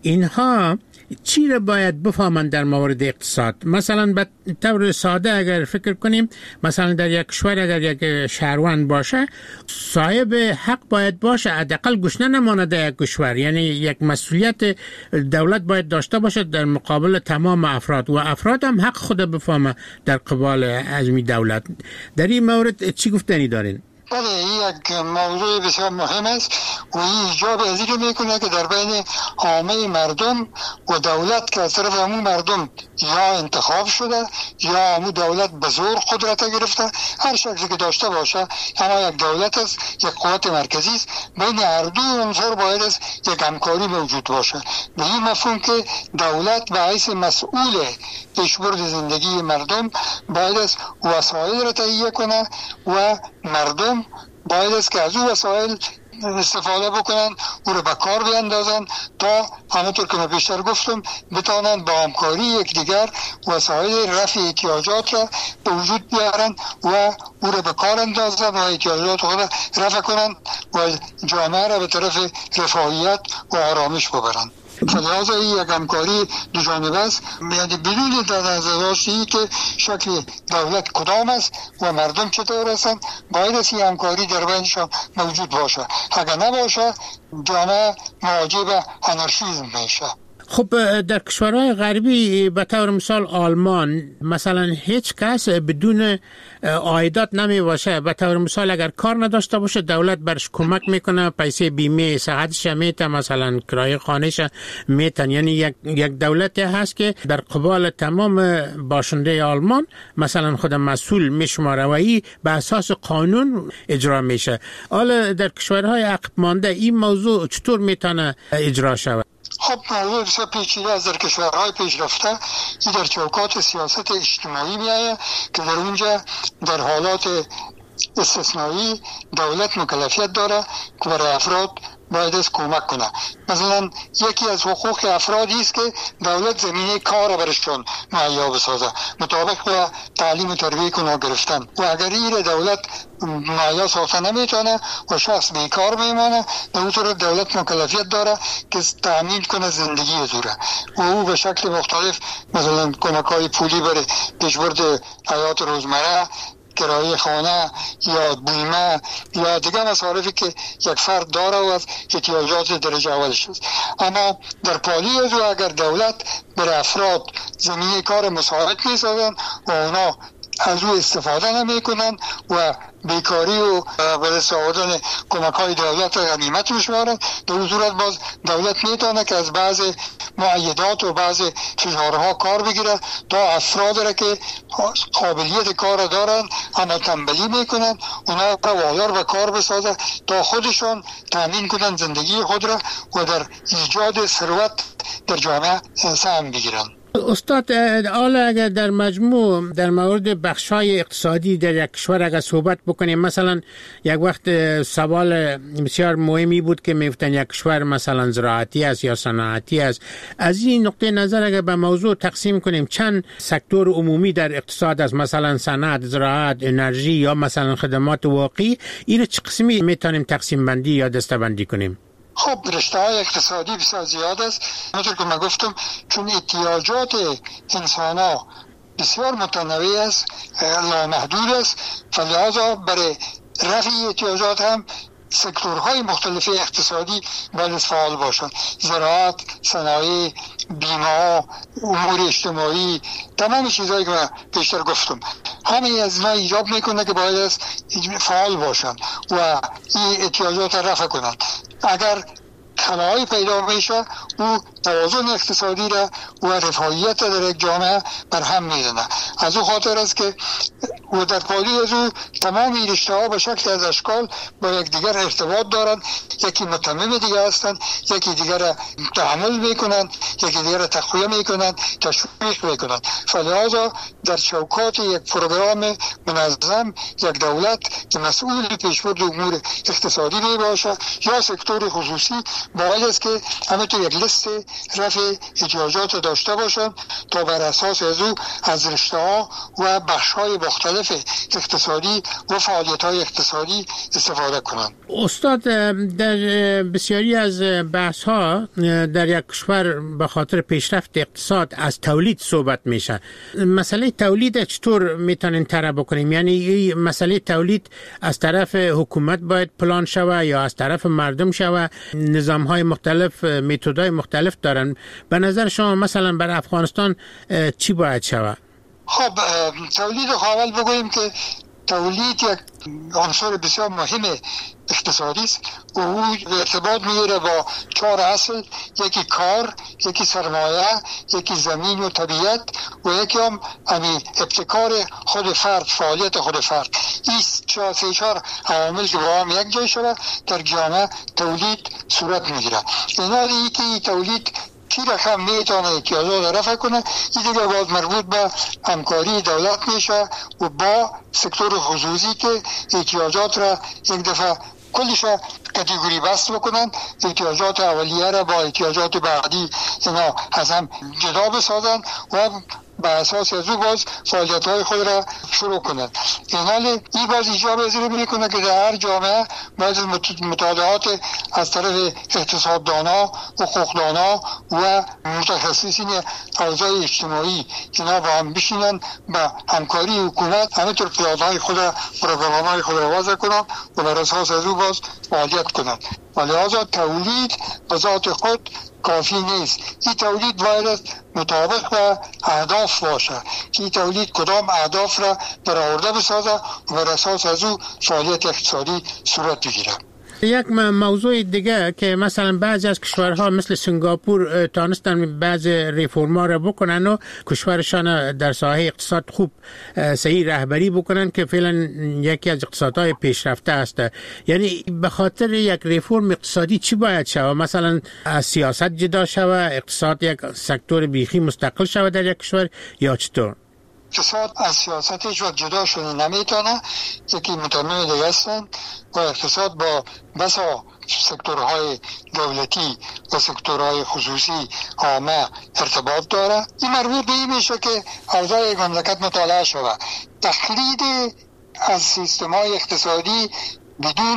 اینها چی را باید بفهمند در مورد اقتصاد؟ مثلا به طور ساده اگر فکر کنیم، مثلا در یک کشور اگر یک شهروند باشه، صاحب حق باید باشه، حداقل گشنه نمانه در یک کشور، یعنی یک مسئولیت دولت باید داشته باشه در مقابل تمام افراد و افراد هم حق خود بفهمه در قبال ازمی دولت. در این مورد چی گفتنی دارین؟ بله، این یک موضوع بسیار مهم است و این ایجاب از این میکنه که در بین عامه مردم و دولت که از طرف همون مردم یا انتخاب شده یا همون دولت به زور قدرت گرفته، هر شکلی که داشته باشه، اما یک دولت است، یک قوت مرکزی است، بین هر دو عنصر باید است یک همکاری موجود باشه. به این مفهوم که دولت به حیث مسئول پیشبرد زندگی مردم باید است وسایل را تهیه کنه و مردم باید است که از او وسایل استفاده بکنن، او رو به کار بیندازن تا همونطور که من بیشتر گفتم بتانن با همکاری یکدیگر وسایل رفع احتیاجات را به وجود بیارن و او رو به کار اندازن و احتیاجات خود رفع کنن و جامعه را به طرف رفاهیت و آرامش ببرن. فلذا این یک همکاری دو جانبه است، یعنی بدون در نظر داشتن که شکل دولت کدام است و مردم چطور هستند، باید است این همکاری در بینشان موجود باشه. اگر نباشه جامعه مواجه به آنارشیسم میشه. خب در کشورهای غربی به طور مثال آلمان مثلا هیچ کس بدون عایدات نمی باشه. به طور مثال اگر کار نداشته باشه دولت برش کمک میکنه، پیسه بیمه صحتش میته، مثلا کرایه خانهش میتن. یعنی یک یک دولتی هست که در قبال تمام باشنده آلمان مثلا خود مسئول میشماره و این به اساس قانون اجرا میشه. حالا در کشورهای عقب مانده این موضوع چطور میتونه اجرا شود؟ خب موضوع بسیار پیچیده از در کشورهای پیشرفته این در چوکات سیاست اجتماعی میآید که در اونجا در حالات استثنایی دولت مکلفیت داره که برای افراد باید از کمک کنه. مثلا یکی از حقوق افرادی است که دولت زمینه کار برشون مهیا بسازه مطابق با تعلیم و تربیه کنه گرفتن و اگر این دولت مهیا ساخته نمیتونه و شخص بیکار میمانه به اون طور دولت مکلفیت داره که تامین کنه زندگی دوره و او به شکل مختلف مثلا کمک‌های پولی برای پیشبرد حیات روزمره، کرایه خانه یا بیمه یا دیگه مصارفی که یک فرد داره و از احتیاجات درجه اولش است. اما در پالی از او اگر دولت برای افراد زمینه کار مساعد میسازن و اونا از او استفاده نمی کنن و بیکاری و به دست آوردن کمک های دولت غنیمت میشمارن، در اون صورت باز دولت میتونه که از بعض معیدات و بعض فشارها کار بگیره تا افراد را که قابلیت کار دارن اما تنبلی میکنن اونا را وادار به کار بسازه تا خودشان تامین کنن زندگی خود را و در ایجاد ثروت در جامعه سهم بگیرن. استاد، حالا اگر در مجموع در مورد بخش‌های اقتصادی در یک کشور اگر صحبت بکنیم، مثلا یک وقت سوال بسیار مهمی بود که میفتن یک کشور مثلا زراعتی است یا صنعتی است. از این نقطه نظر اگر به موضوع تقسیم کنیم چند سکتور عمومی در اقتصاد است، مثلا صنعت، زراعت، انرژی یا مثلا خدمات واقعی، این چه قسمی میتونیم تقسیم بندی یا دسته بندی کنیم؟ خب رشته های اقتصادی بسیار زیاد است. همونطور که من گفتم چون احتیاجات انسان ها بسیار متنوع است، نامحدود است، فلذا برای رفع احتیاجات هم سکتورهای مختلف اقتصادی باید فعال باشند. زراعت، صنایع، بیمه، امور اجتماعی، تمام چیزهایی که من پیشتر گفتم همه از اینا ایجاب میکنه که باید فعال باشند و این احتیاجات رفع کنند. اگر خلایی پیدا میشه او توازن اقتصادی را و رفاهیت در یک جامعه بر هم میزنه. از او خاطر است که و در پالی از او تمام این رشته ها به شکل از اشکال با یک دیگر ارتباط دارند، یکی متمم دیگر هستند، یکی دیگر را تحمل میکنند، یکی دیگر را تقویه میکنند، تشویق میکنند. فلذا در چوکات یک پروگرام منظم یک دولت که مسئول پیشبرد امور اقتصادی می باشه یا سکتور خصوصی باید است که همه تو یک لیست رفع احتیاجات داشته باشند تا بر اساس از او از رشته ها و بخش های مختلف اقتصادی و فعالیت های اقتصادی استفاده کنند. استاد، در بسیاری از بحث ها در یک کشور به خاطر پیشرفت اقتصاد از تولید صحبت میشه. مسئله تولید چطور میتونین طرح بکنیم؟ یعنی مسئله تولید از طرف حکومت باید پلان شوه یا از طرف مردم شوه؟ نظام های مختلف، متدهای مختلف دارن. به نظر شما مثلا برای افغانستان چی باید شوه؟ خب تولید اول بگوییم که تولید یک عنصر بسیار مهم اقتصادی است و او ارتباط میگیره با چهار اصل: یکی کار، یکی سرمایه، یکی زمین و طبیعت و یکی هم همین ابتکار خود فرد، فعالیت خود فرد. این چهار سه چهار عوامل که با هم یک جای شده در جامعه تولید صورت میگیره. اینا یکی تولید کی رقم میتونه احتیاجات رفع کنه، این دیگه باز مربوط به همکاری دولت میشه و با سکتور خصوصی که احتیاجات را یک دفعه کلش کاتگوری بست بکنن، احتیاجات اولیه را با احتیاجات بعدی اینا از هم جدا بسازن و به اساس از او باز فعالیت های خود را شروع کنند. این حال این باز ایجاب ازیره میکنه که در هر جامعه باید مطالعات از طرف اقتصاددانا، حقوقدانا و متخصصین اوضاع اجتماعی اینا با هم بشینن با همکاری حکومت همه طور پیادهای خود را، پروگرام های خود را وضع کنند و بر اساس از او باز فعالیت کنند. و لحاظا تولید به ذات خود کافی نیست. این تولید باید مطابق به اهداف باشه که این تولید کدام اهداف را برآورده بسازه و بر اساس از او فعالیت اقتصادی صورت بگیره. یک موضوع دیگه که مثلا بعضی از کشورها مثل سنگاپور تانستن بعض ریفورما را بکنن و کشورشان در ساحه اقتصاد خوب صحیح رهبری بکنن که فعلا یکی از اقتصادهای پیشرفته است. یعنی به خاطر یک ریفورم اقتصادی چی باید شود؟ مثلا از سیاست جدا شود، اقتصاد یک سکتور بیخی مستقل شود در یک کشور یا چطور؟ اقتصاد از سیاست هیچ وقت جدا شده نمیتونه، یکی متنوع دیگه هستن و اقتصاد با بسا سکتورهای دولتی و سکتورهای خصوصی عامه ارتباط داره. این مربوط به این میشه که اوضاع یک مملکت مطالعه شود. تقلید از سیستم‌های اقتصادی بدون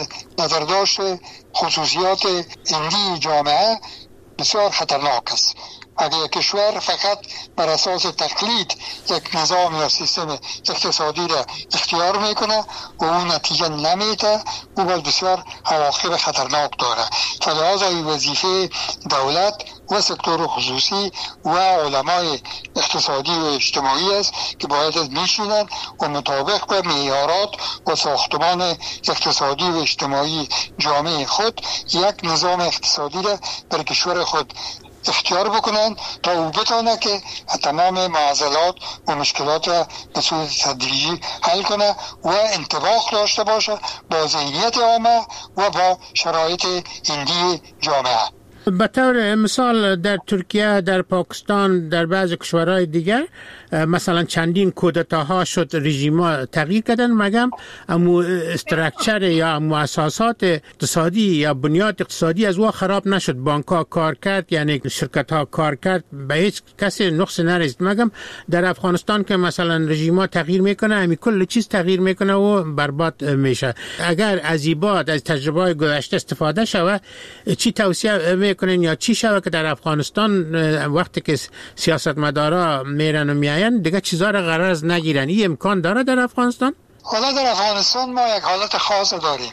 نظرداشت خصوصیات عمده جامعه بسیار خطرناک است. اگر یک کشور فقط بر اساس تقلید یک نظام یا سیستم اقتصادی را اختیار میکنه و اون نتیجه نمیده، او باز بسیار عواقب خطرناک داره. فلذا این وظیفه دولت و سکتور خصوصی و علمای اقتصادی و اجتماعی است که باید میشینن و مطابق به معیارات و ساختمان اقتصادی و اجتماعی جامعه خود یک نظام اقتصادی را بر کشور خود اختیار بکنن تا او بتونه که تمام معضلات و مشکلات را به صورت تدریجی حل کنه و انطباق داشته باشه با ذهنیت عامه و با شرایط عمده جامعه. به طور مثال در ترکیه، در پاکستان، در بعضی کشورهای دیگر مثلا چندین کودتاها شد، رژیم‌ها تغییر کردن، مگم امو استراکچر یا امو اساسات اقتصادی یا بنیاد اقتصادی از او خراب نشد. بانک‌ها کار کرد، یعنی شرکت‌ها کار کرد، به هیچ کسی نقص نرسید. مگم در افغانستان که مثلا رژیم‌ها تغییر میکنه، همین کل چیز تغییر میکنه و برباد میشه. اگر از ایباد از تجربه گذشته استفاده شود، چی توصیه میکنین یا چی شود که در افغانستان وقتی که سیاستمدارا میرن و میاین دیگه چیزا را غرض نگیرن؟ این امکان داره در افغانستان؟ حالا در افغانستان ما یک حالت خاص داریم.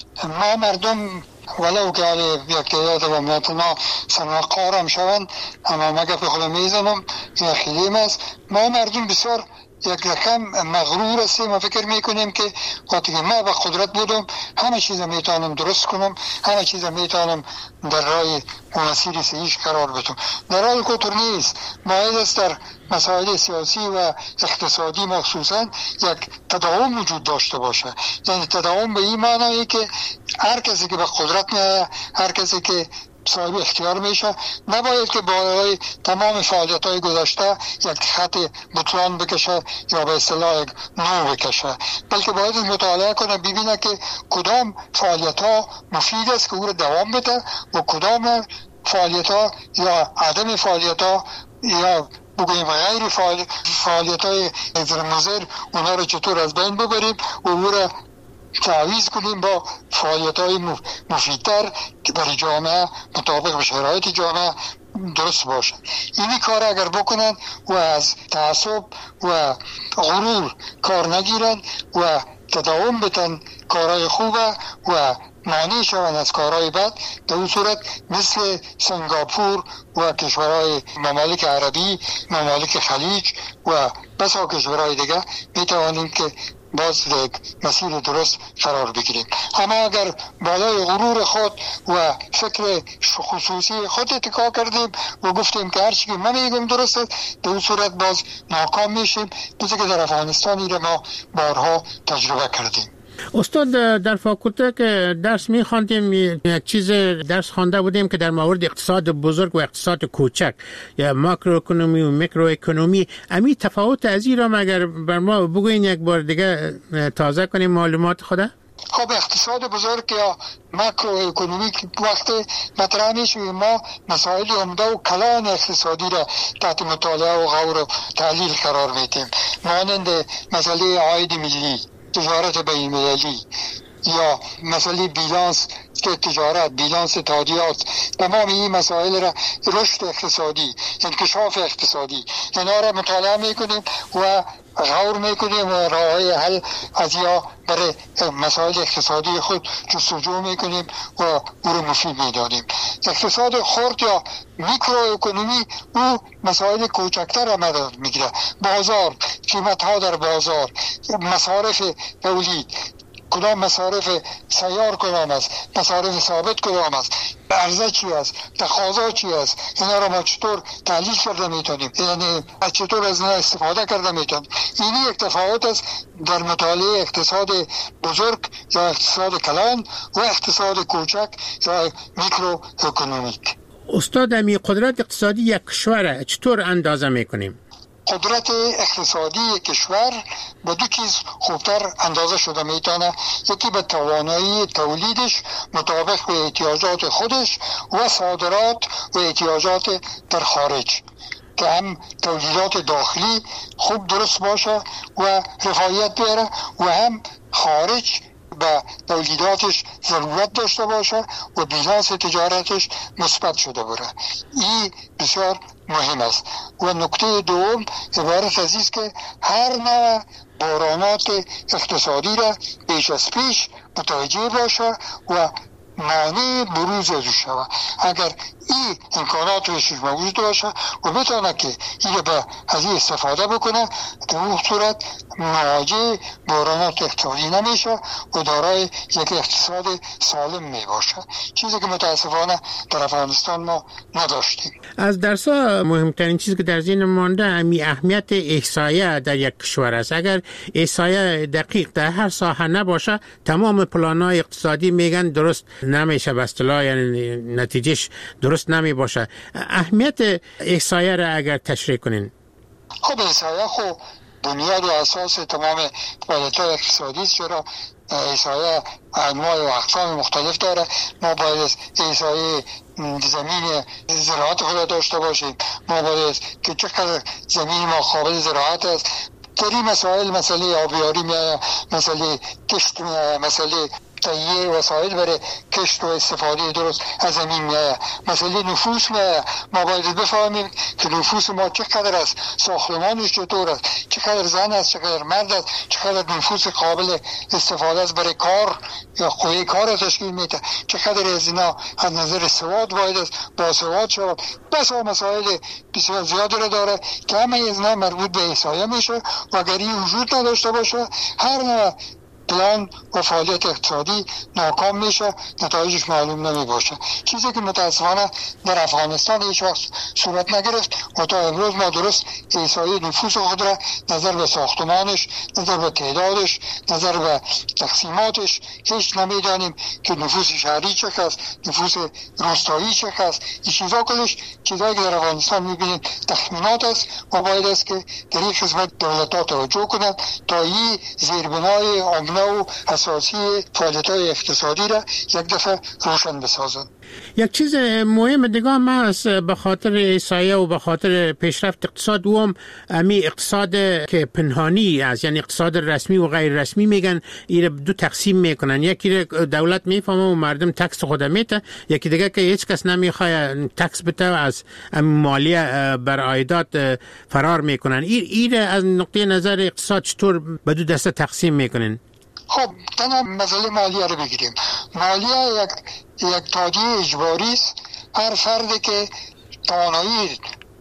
ما مردم ولو که حالی بیاکتیات و ملتنا سنوقار هم شوند، اما مگه به خود میزنم این خیلیم است. ما مردم بسیار یک رقم مغرور هستیم و فکر میکنیم که وقتی که ما به قدرت بودم همه چیز میتونم درست کنم، همه چیز میتونم در راه مسیر صحیح قرار بدم. در حال که طور نیست. باید است در مسائل سیاسی و اقتصادی مخصوصا یک تداوم وجود داشته باشه. یعنی تداوم به این معنی که هر کسی که به قدرت میاد، هر کسی که صاحب اختیار میشه، نباید که بالای تمام فعالیت های گذشته یک خط بطلان بکشه یا به اصطلاح نو بکشه، بلکه باید مطالعه کنه ببینه که کدام فعالیت ها مفید است که او رو دوام بده و کدام فعالیت ها یا عدم فعالیت ها یا بگوییم غیر فعالیت های مضر اونا رو چطور از بین ببریم و او رو تعویض کنیم با فعالیت های مفیدتر که برای جامعه مطابق به شرایط جامعه درست باشه. اینی کار اگر بکنن و از تعصب و غرور کار نگیرن و تداوم بتن کارهای خوبه و معنی شوند از کارهای بد، در اون صورت مثل سنگاپور و کشورهای ممالک عربی، ممالک خلیج و بسا کشورهای دیگه میتوانیم که باز یک مسیر درست قرار بگیریم. اما اگر بالای غرور خود و فکر خصوصی خود اتکا کردیم و گفتیم که هر چی که من میگم درست است، در اون صورت باز ناکام میشیم، مثل که در افغانستان ایره ما بارها تجربه کردیم. استاد، در فاکولته که درس می‌خواندیم یک چیز درس خوانده بودیم که در مورد اقتصاد بزرگ و اقتصاد کوچک یا ماکرو اکونومی و میکرو اکونومی، امی تفاوت از این را مگر بر ما بگوین یک بار دیگه تازه کنیم معلومات خود؟ خب اقتصاد بزرگ یا ماکرو اکونومی وقت مطرح میشه ما مسائل عمده و کلان اقتصادی را تحت مطالعه و غور و تحلیل قرار میدیم، مانند مسئله عاید ملی، تجارت بین المللی یا مسئله بیلانس که تجارت، بیلانس تادیات، تمام این مسائل را رشد اقتصادی، انکشاف اقتصادی اینا را مطالعه میکنیم و غور میکنیم و راه حل از یا برای مسائل اقتصادی خود جستجو میکنیم و او رو مفید میدانیم. اقتصاد خرد یا میکرو اکونومی او مسائل کوچکتر را مدد میگیره. بازار، قیمت ها در بازار، مصارف تولید، کدام مصارف سیار کدام است، مصارف ثابت کدام است، عرضه چی است، تقاضا چی است، اینا را ما چطور تحلیل کرده میتونیم، یعنی چطور از اینا استفاده کرده میتونیم. این یک تفاوت است در مطالعه اقتصاد بزرگ یا اقتصاد کلان و اقتصاد کوچک یا میکرو اکونومیک. استاد، امی قدرت اقتصادی یک کشور چطور اندازه میکنیم؟ قدرت اقتصادی کشور به دو چیز خوبتر اندازه شده میتونه. یکی به توانایی تولیدش مطابق به احتیاجات خودش و صادرات و احتیاجات در خارج، که هم تولیدات داخلی خوب درست باشه و رفاهیت بیاره و هم خارج به تولیداتش ضرورت داشته باشه و بیلانس تجارتش مثبت شده بره. این بسیار مهم است. و نکته دوم عبارت از است که هر نوع بحرانات اقتصادی را پیش از پیش متوجه باشه و مانع بروز از شود. اگر این امکانات روش موجود باشه و بتونه که این به از این استفاده بکنه، در اون صورت مواجه بحرانات اقتصادی نمیشه و دارای یک اقتصاد سالم می باشه، چیزی که متاسفانه در افغانستان ما نداشتیم. از درسا مهمترین چیزی که در ذهن مانده امی اهمیت احصایه در یک کشور است. اگر احصایه دقیق در هر ساحه نباشه، تمام پلان‌های اقتصادی میگن درست نمیشه، به اصطلاح یعنی نتیجهش درست نمی باشه. اهمیت احصایه را اگر تشریح کنین. خب احصایه خب بنیاد و اساس تمام فعالیت‌های اقتصادی است، چرا احصایه انواع و اقسام مختلف داره. ما باید احصایه زمین زراعت خود داشته باشیم، ما باید که چقدر زمین ما قابل زراعت است. در این مسائل مسئله آبیاری میاد، مسئله کشت میاد، مسئله تهیه وسایل برای کشت و استفاده درست از زمین میاد، مسئله نفوس میاد. ما باید بفهمیم که نفوس ما چقدر است، ساختمانش چطور است، چقدر زن است، چقدر مرد است، چقدر نفوس قابل استفاده است برای کار یا قوه کار تشکیل میده، چقدر از اینا از نظر سواد باید است با سواد شود. بس مسائل بسیار زیادی را داره که همه از اینا مربوط به احصایه میشه و اگر این وجود نداشته باشه، هر نوع پلان و فعالیت اقتصادی ناکام میشه، نتایجش معلوم نمی باشه. چیزی که متاسفانه در افغانستان هیچ وقت صورت نگرفت و تا امروز ما درست احصایه نفوس خود را نظر به ساختمانش، نظر به تعدادش، نظر به تقسیماتش هیچ نمیدانیم که نفوس شهری چه هست، نفوس روستایی چه هست. این چیزا کلش چیزایی که در افغانستان میبینید تخمینات است و باید است که در این خدمت دولت‌ها توجه کنند تا این زیربنای آمنه و اساسی فعالیت‌های اقتصادی را یک دفعه روشن بسازند. یک چیز مهم دیگه هم هست به خاطر احصایه و به خاطر پیشرفت اقتصاد، و هم امی اقتصاد که پنهانی است، یعنی اقتصاد رسمی و غیر رسمی میگن. این دو تقسیم میکنن، یکی دولت میفهمه و مردم تکس خود میته، یکی دیگه که هیچ کس نمیخواد تکس بده و از مالیه بر عایدات فرار میکنن. این این از نقطه نظر اقتصاد چطور به دو دسته تقسیم میکنن؟ خب تنها مسئله مالیه رو بگیریم. مالیه یک یک تادیه اجباری است. هر فردی که توانایی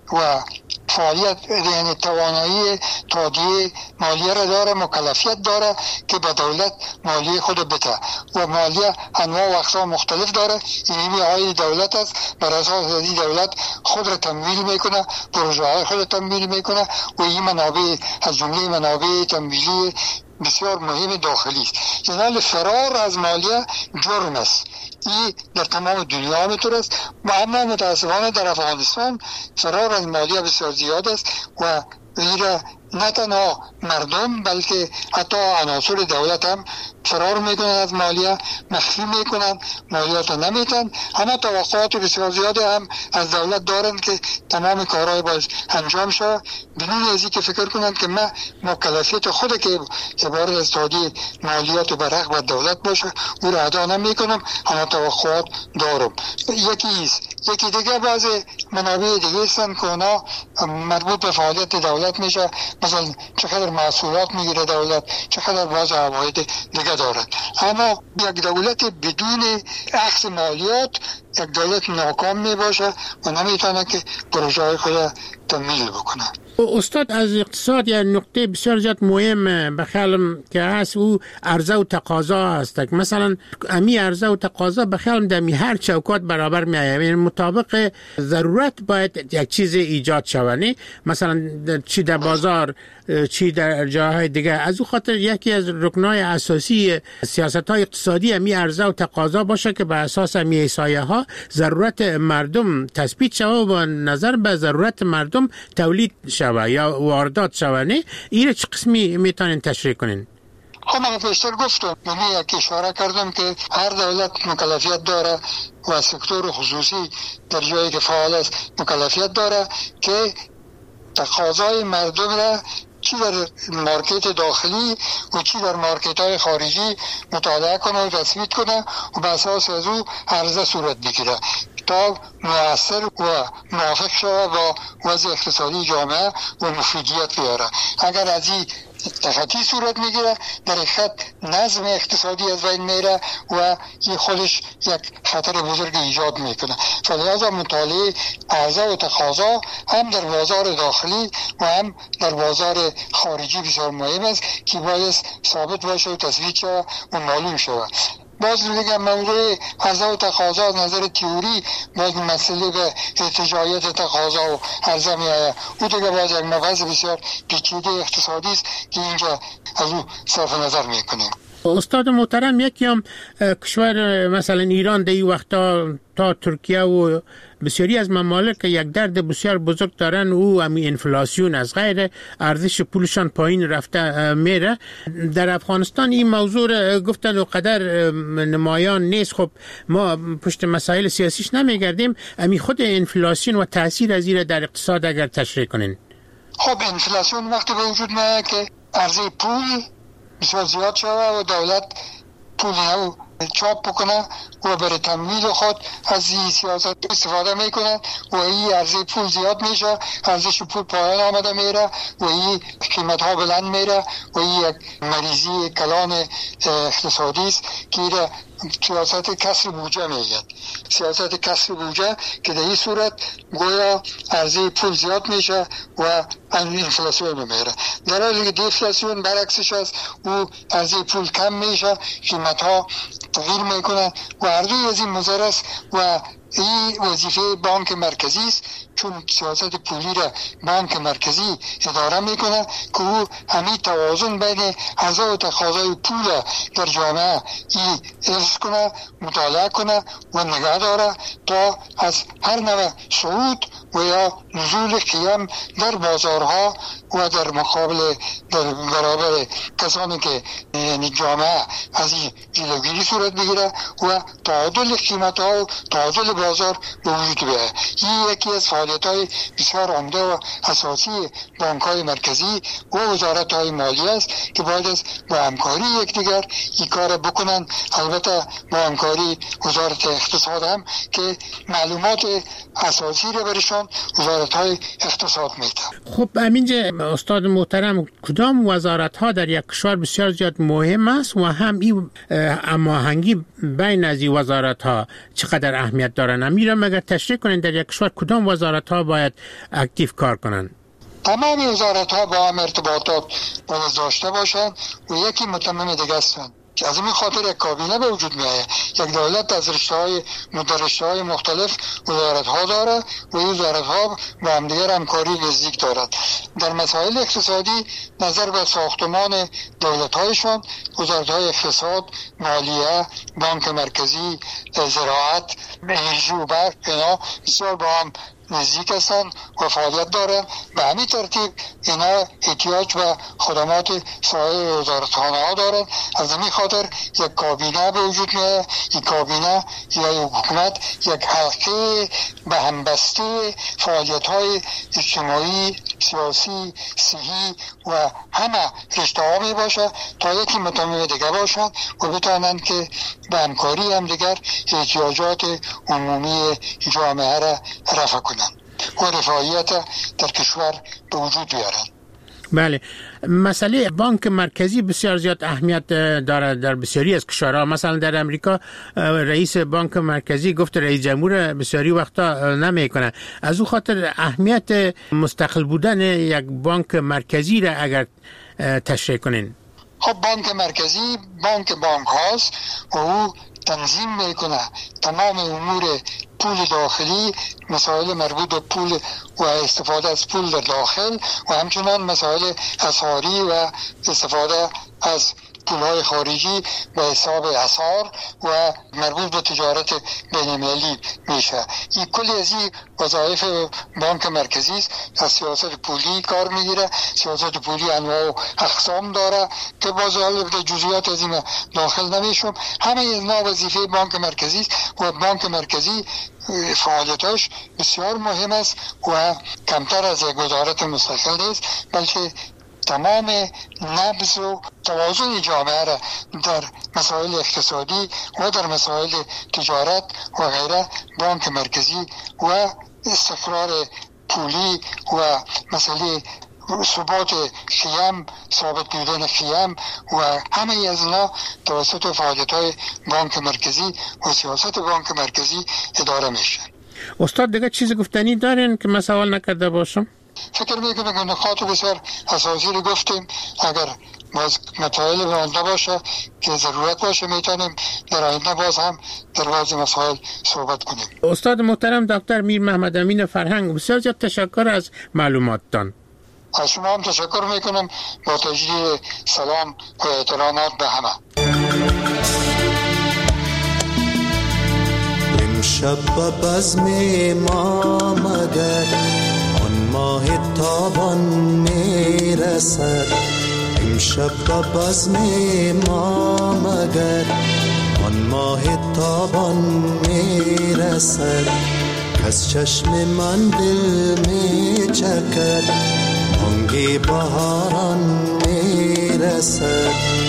و فعالیت یعنی توانایی تادیه مالیه را داره، مکلفیت داره که به دولت مالیه خود بده و مالیه انواع و اقسام مختلف داره. این عاید دولت است، بر اساس این دولت خود را تمویل میکنه، پروژه های خود را تمویل میکنه و این منابع از جمله منابع تمویلی بسیار مهم داخلی است. یعنی فرار از مالیه جرم است. این در تمام دنیا همینطور است و اما متاسفانه در افغانستان فرار از مالیه بسیار زیاد است و این نه تنها مردم بلکه حتی عناصر دولت هم فرار میکنن از مالیه، مخفی میکنن، مالیات رو نمیتن. همه توقعات بسیار زیاده هم از دولت دارن که تمام کارهای باید انجام شد بدون از این که فکر کنن که من مکلفیت خود که عبارت از تادیه مالیات بر حق و دولت باشه او را ادا نمیکنم، همه توقعات دارم. یکی ایست. یکی دیگه بعضی منابع دیگه هستن که اونا مربوط به فعالیت دولت میشه، مثلا چقدر محصولات میگیره دولت، چقدر باز عواید دیگه دارد. اما یک دولت بدون اخذ مالیات یک دولت ناکام میباشه و نمیتونه که پروژه های خود تکمیل بکنه. استاد از اقتصاد یا نقطه بسیار زیاد مهم به خیالم که هست او عرضه و تقاضا هست. مثلا امی عرضه و تقاضا به خیالم در هر چوکات برابر می آید، یعنی مطابق ضرورت باید یک چیز ایجاد شود، مثلا چی در بازار چی در جاهای دیگه. از او خاطر یکی از رکنای اساسی سیاست های اقتصادی امی عرضه و تقاضا باشه که به اساس امی سایه ها ضرورت مردم تثبیت شود و با نظر به ضرورت مردم تولید شود یا واردات شود. این چه قسمی میتونین تشریح کنین؟ خب من پیشتر گفتم، من یک اشاره کردم که هر دولت مکلفیت داره و سکتور خصوصی در جایی که فعال است مکلفیت داره که تقاضای مردم را چی در مارکت داخلی و چی در مارکت های خارجی مطالعه کنه و تثبیت کنه و به اساس از او عرضه صورت بگیره تا مؤثر و موافق شود با وضع اقتصادی جامعه و مفیدیت بیاره. اگر از این تخطی صورت میگیره در حقیقت نظم اقتصادی از بین میره و این خودش یک خطر بزرگ ایجاد میکنه. فلذا مطالعه عرضه و تقاضا هم در بازار داخلی و هم در بازار خارجی بسیار مهم است که باید ثابت باشه و تثبیت شود و معلوم شود. باز دیگه موضوع عرضه و تقاضا از نظر تئوری باز مسئله به ارتجاعیت تقاضا و عرضه می آید. او دیگه باز یک مبحث بسیار پیچیده اقتصادی است که اینجا از او صرف نظر می کنیم. استاد محترم، یکی هم کشور مثلا ایران در این وقتا تا ترکیه و بسیاری از ممالک یک درد بسیار بزرگ دارن، او همی انفلاسیون از غیر ارزش پولشان پایین رفته میره. در افغانستان این موضوع گفتن و قدر نمایان نیست. خب ما پشت مسائل سیاسیش نمیگردیم، همی خود انفلاسیون و تاثیر از این در اقتصاد اگر تشریح کنین. خب انفلاسیون وقتی به وجود میاد که عرضه پول بسیار زیاد شده و دولت پول نو چاپ بکنه و برای تمویل خود از این سیاست استفاده میکنه و این عرضه پول زیاد میشه، ارزش پول پایین آمده میره و این قیمت ها بلند میره و این یک مریضی کلان اقتصادی است که سیاست کسر بودجه میگن. سیاست کسر بودجه که در این صورت گویا عرضه پول زیاد میشه و انفلاسیون میره، در حالی که دیفلاسیون برعکسش است، او عرضه پول کم میشه، قیمت ها تغییر میکنه و هر دوی از این مضر است و این وظیفه بانک مرکزی است، چون سیاست پولی را بانک مرکزی اداره میکنه که او همین توازن بین عرضه و تقاضای پول در جامعه این حفظ کنه، مطالعه کنه و نگاه داره تا از هر نوع صعود و یا نزول قیم در بازارها و در مقابل در برابر کسانی که یعنی جامعه از این جلوگیری صورت بگیره و تعادل قیمت ها و تعادل بازار به وجود بیاید. این یکی از فعالیت های بسیار عمده و اساسی بانک های مرکزی و وزارت های مالی است که باید از با همکاری یکدیگر این کار بکنن. البته با همکاری وزارت اقتصاد هم که معلومات اساسی رو برشان وزارت های اقتصاد میده. خب همینجا استاد محترم، کدام وزارت ها در یک کشور بسیار زیاد مهم است و هم این هماهنگی بین از این وزارت ها چقدر اهمیت دارن؟ امیرم اگر تشریح کنین در یک کشور کدام وزارت ها باید اکتیو کار کنن؟ تمام وزارت ها با هم ارتباطات باید داشته باشند و یکی متمم دیگه هستند. از این خاطر یک کابینه به وجود می آید. یک دولت از رشته های رشته های مختلف وزارت ها داره و این وزارت ها با همدیگر همکاری نزدیک دارد. در مسائل اقتصادی نظر به ساختمان دولت هایشان وزارت های اقتصاد، مالیه، بانک مرکزی، زراعت، انرژی و برق اینا بسیار با هم نزدیک هستند و فعالیت دارند. به همین ترتیب اینا احتیاج به خدمات سایر وزارتخانه ها دارند. از همین خاطر یک کابینه به وجود میاد. این کابینه یا یک حکومت یک حلقه به همبسته فعالیت های اجتماعی، سیاسی، صحی و همه رشته ها می باشه تا یکی متمم دیگه باشند و بتوانند که به همکاری هم دیگر احتیاجات عمومی جامعه را رفع کنند و رفاهیت در کشور به وجود بیارند. بله، مسئله بانک مرکزی بسیار زیاد اهمیت دارد در بسیاری از کشورها. مثلا در امریکا رئیس بانک مرکزی گفت رئیس جمهور بسیاری وقتا نمیکنه. از او خاطر اهمیت مستقل بودن یک بانک مرکزی را اگر تشریح کنین. خب بانک مرکزی بانک بانک هاست و او تنظیم میکنه تمام امور پول داخلی، مسائل مربوط به پول و استفاده از پول در داخل و همچنان مسائل اسعاری و استفاده از پولهای خارجی به حساب اسعار و مربوط به تجارت بین‌المللی میشه. این کلی از این وظایف بانک مرکزی است. از سیاست پولی کار میگیره. سیاست پولی انواع و اقسام داره که باز البته جزئیات از این داخل نمیشم. همه اینا وظیفه بانک مرکزی است و بانک مرکزی فعالیتاش بسیار مهم است و کمتر از یک وزارت مستقل نیست، بلکه تمام نبض و توازن جامعه را در مسائل اقتصادی و در مسائل تجارت و غیره بانک مرکزی و استقرار پولی و مسئله ثبات خیام، ثابت بودن خیام و همه از اینا توسط فعالیت‌های بانک مرکزی و سیاست بانک مرکزی اداره میشه. استاد دیگه چیز گفتنی دارین که من سوال نکرده باشم؟ فکر میکنم که نکات بسیار اساسی رو گفتیم. اگر باز مسائل مانده باشه که ضرورت باشه میتونیم در آینده باز هم در بعضی مسائل صحبت کنیم. استاد محترم دکتر میر محمد امین فرهنگ، بسیار زیاد تشکر از معلوماتتان. از شما هم تشکر میکنم. با تجدید سلام و احترامات به همه. امشب به بزم ما مگر آن ماه تابان میرسد. امشب به بزم ما مگر آن ماه تابان میرسد. کس چشم من دل میچکد بانگ بهاران میرسد.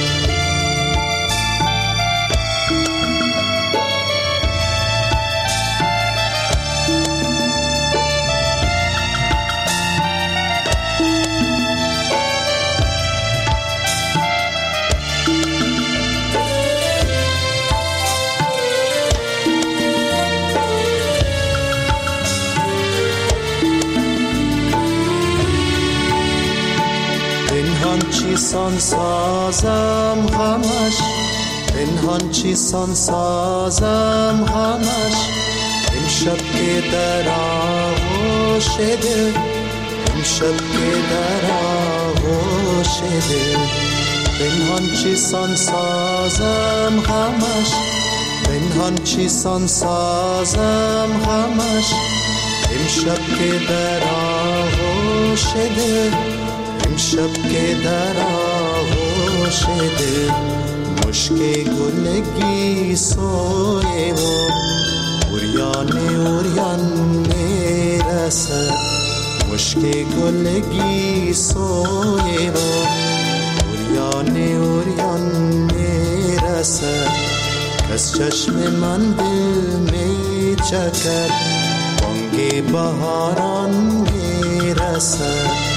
چیسان سازم همش، پنهان چیسان سازم همش. امشب که در آغوش دل، امشب که در آغوش دل. پنهان چیسان سازم همش، پنهان چیسان سازم همش. امشب که در آغوش دل، امشب که در آغوش دل. مشک گلگی سوی و اوریان اوریان میرسد. مشک گلگی سوی و اوریان اوریان میرسد. کس چشم من دل میچکد بانگ بهاران میرسد.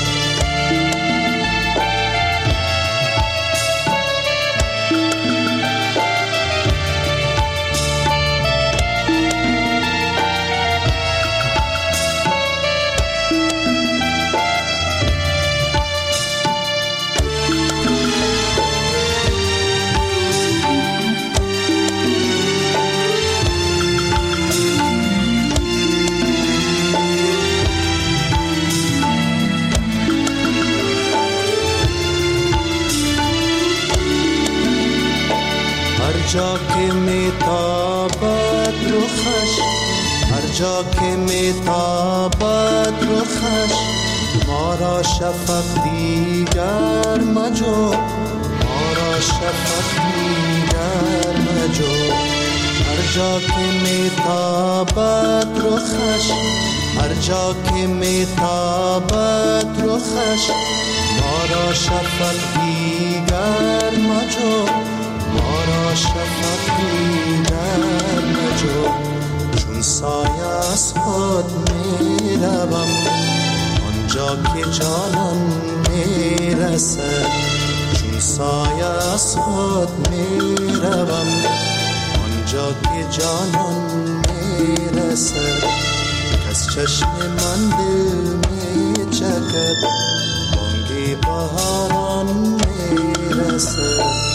جا که میتابد رخش، هر جا که میتابد رخش. ما را شفق دیگر مجو، ما را شفق دیگر مجو. هر جا که میتابد رخش، هر جا که میتابد رخش. ما را شفق دیگر مجو، ما را شفق دیگر مجو. چون سایه از خود می روم آنجا که جانم می میرسد، چون سایه از خود میروم آنجا که جانان میرسد. از چشم من دل میچکد، بانگی بهاران میرسد.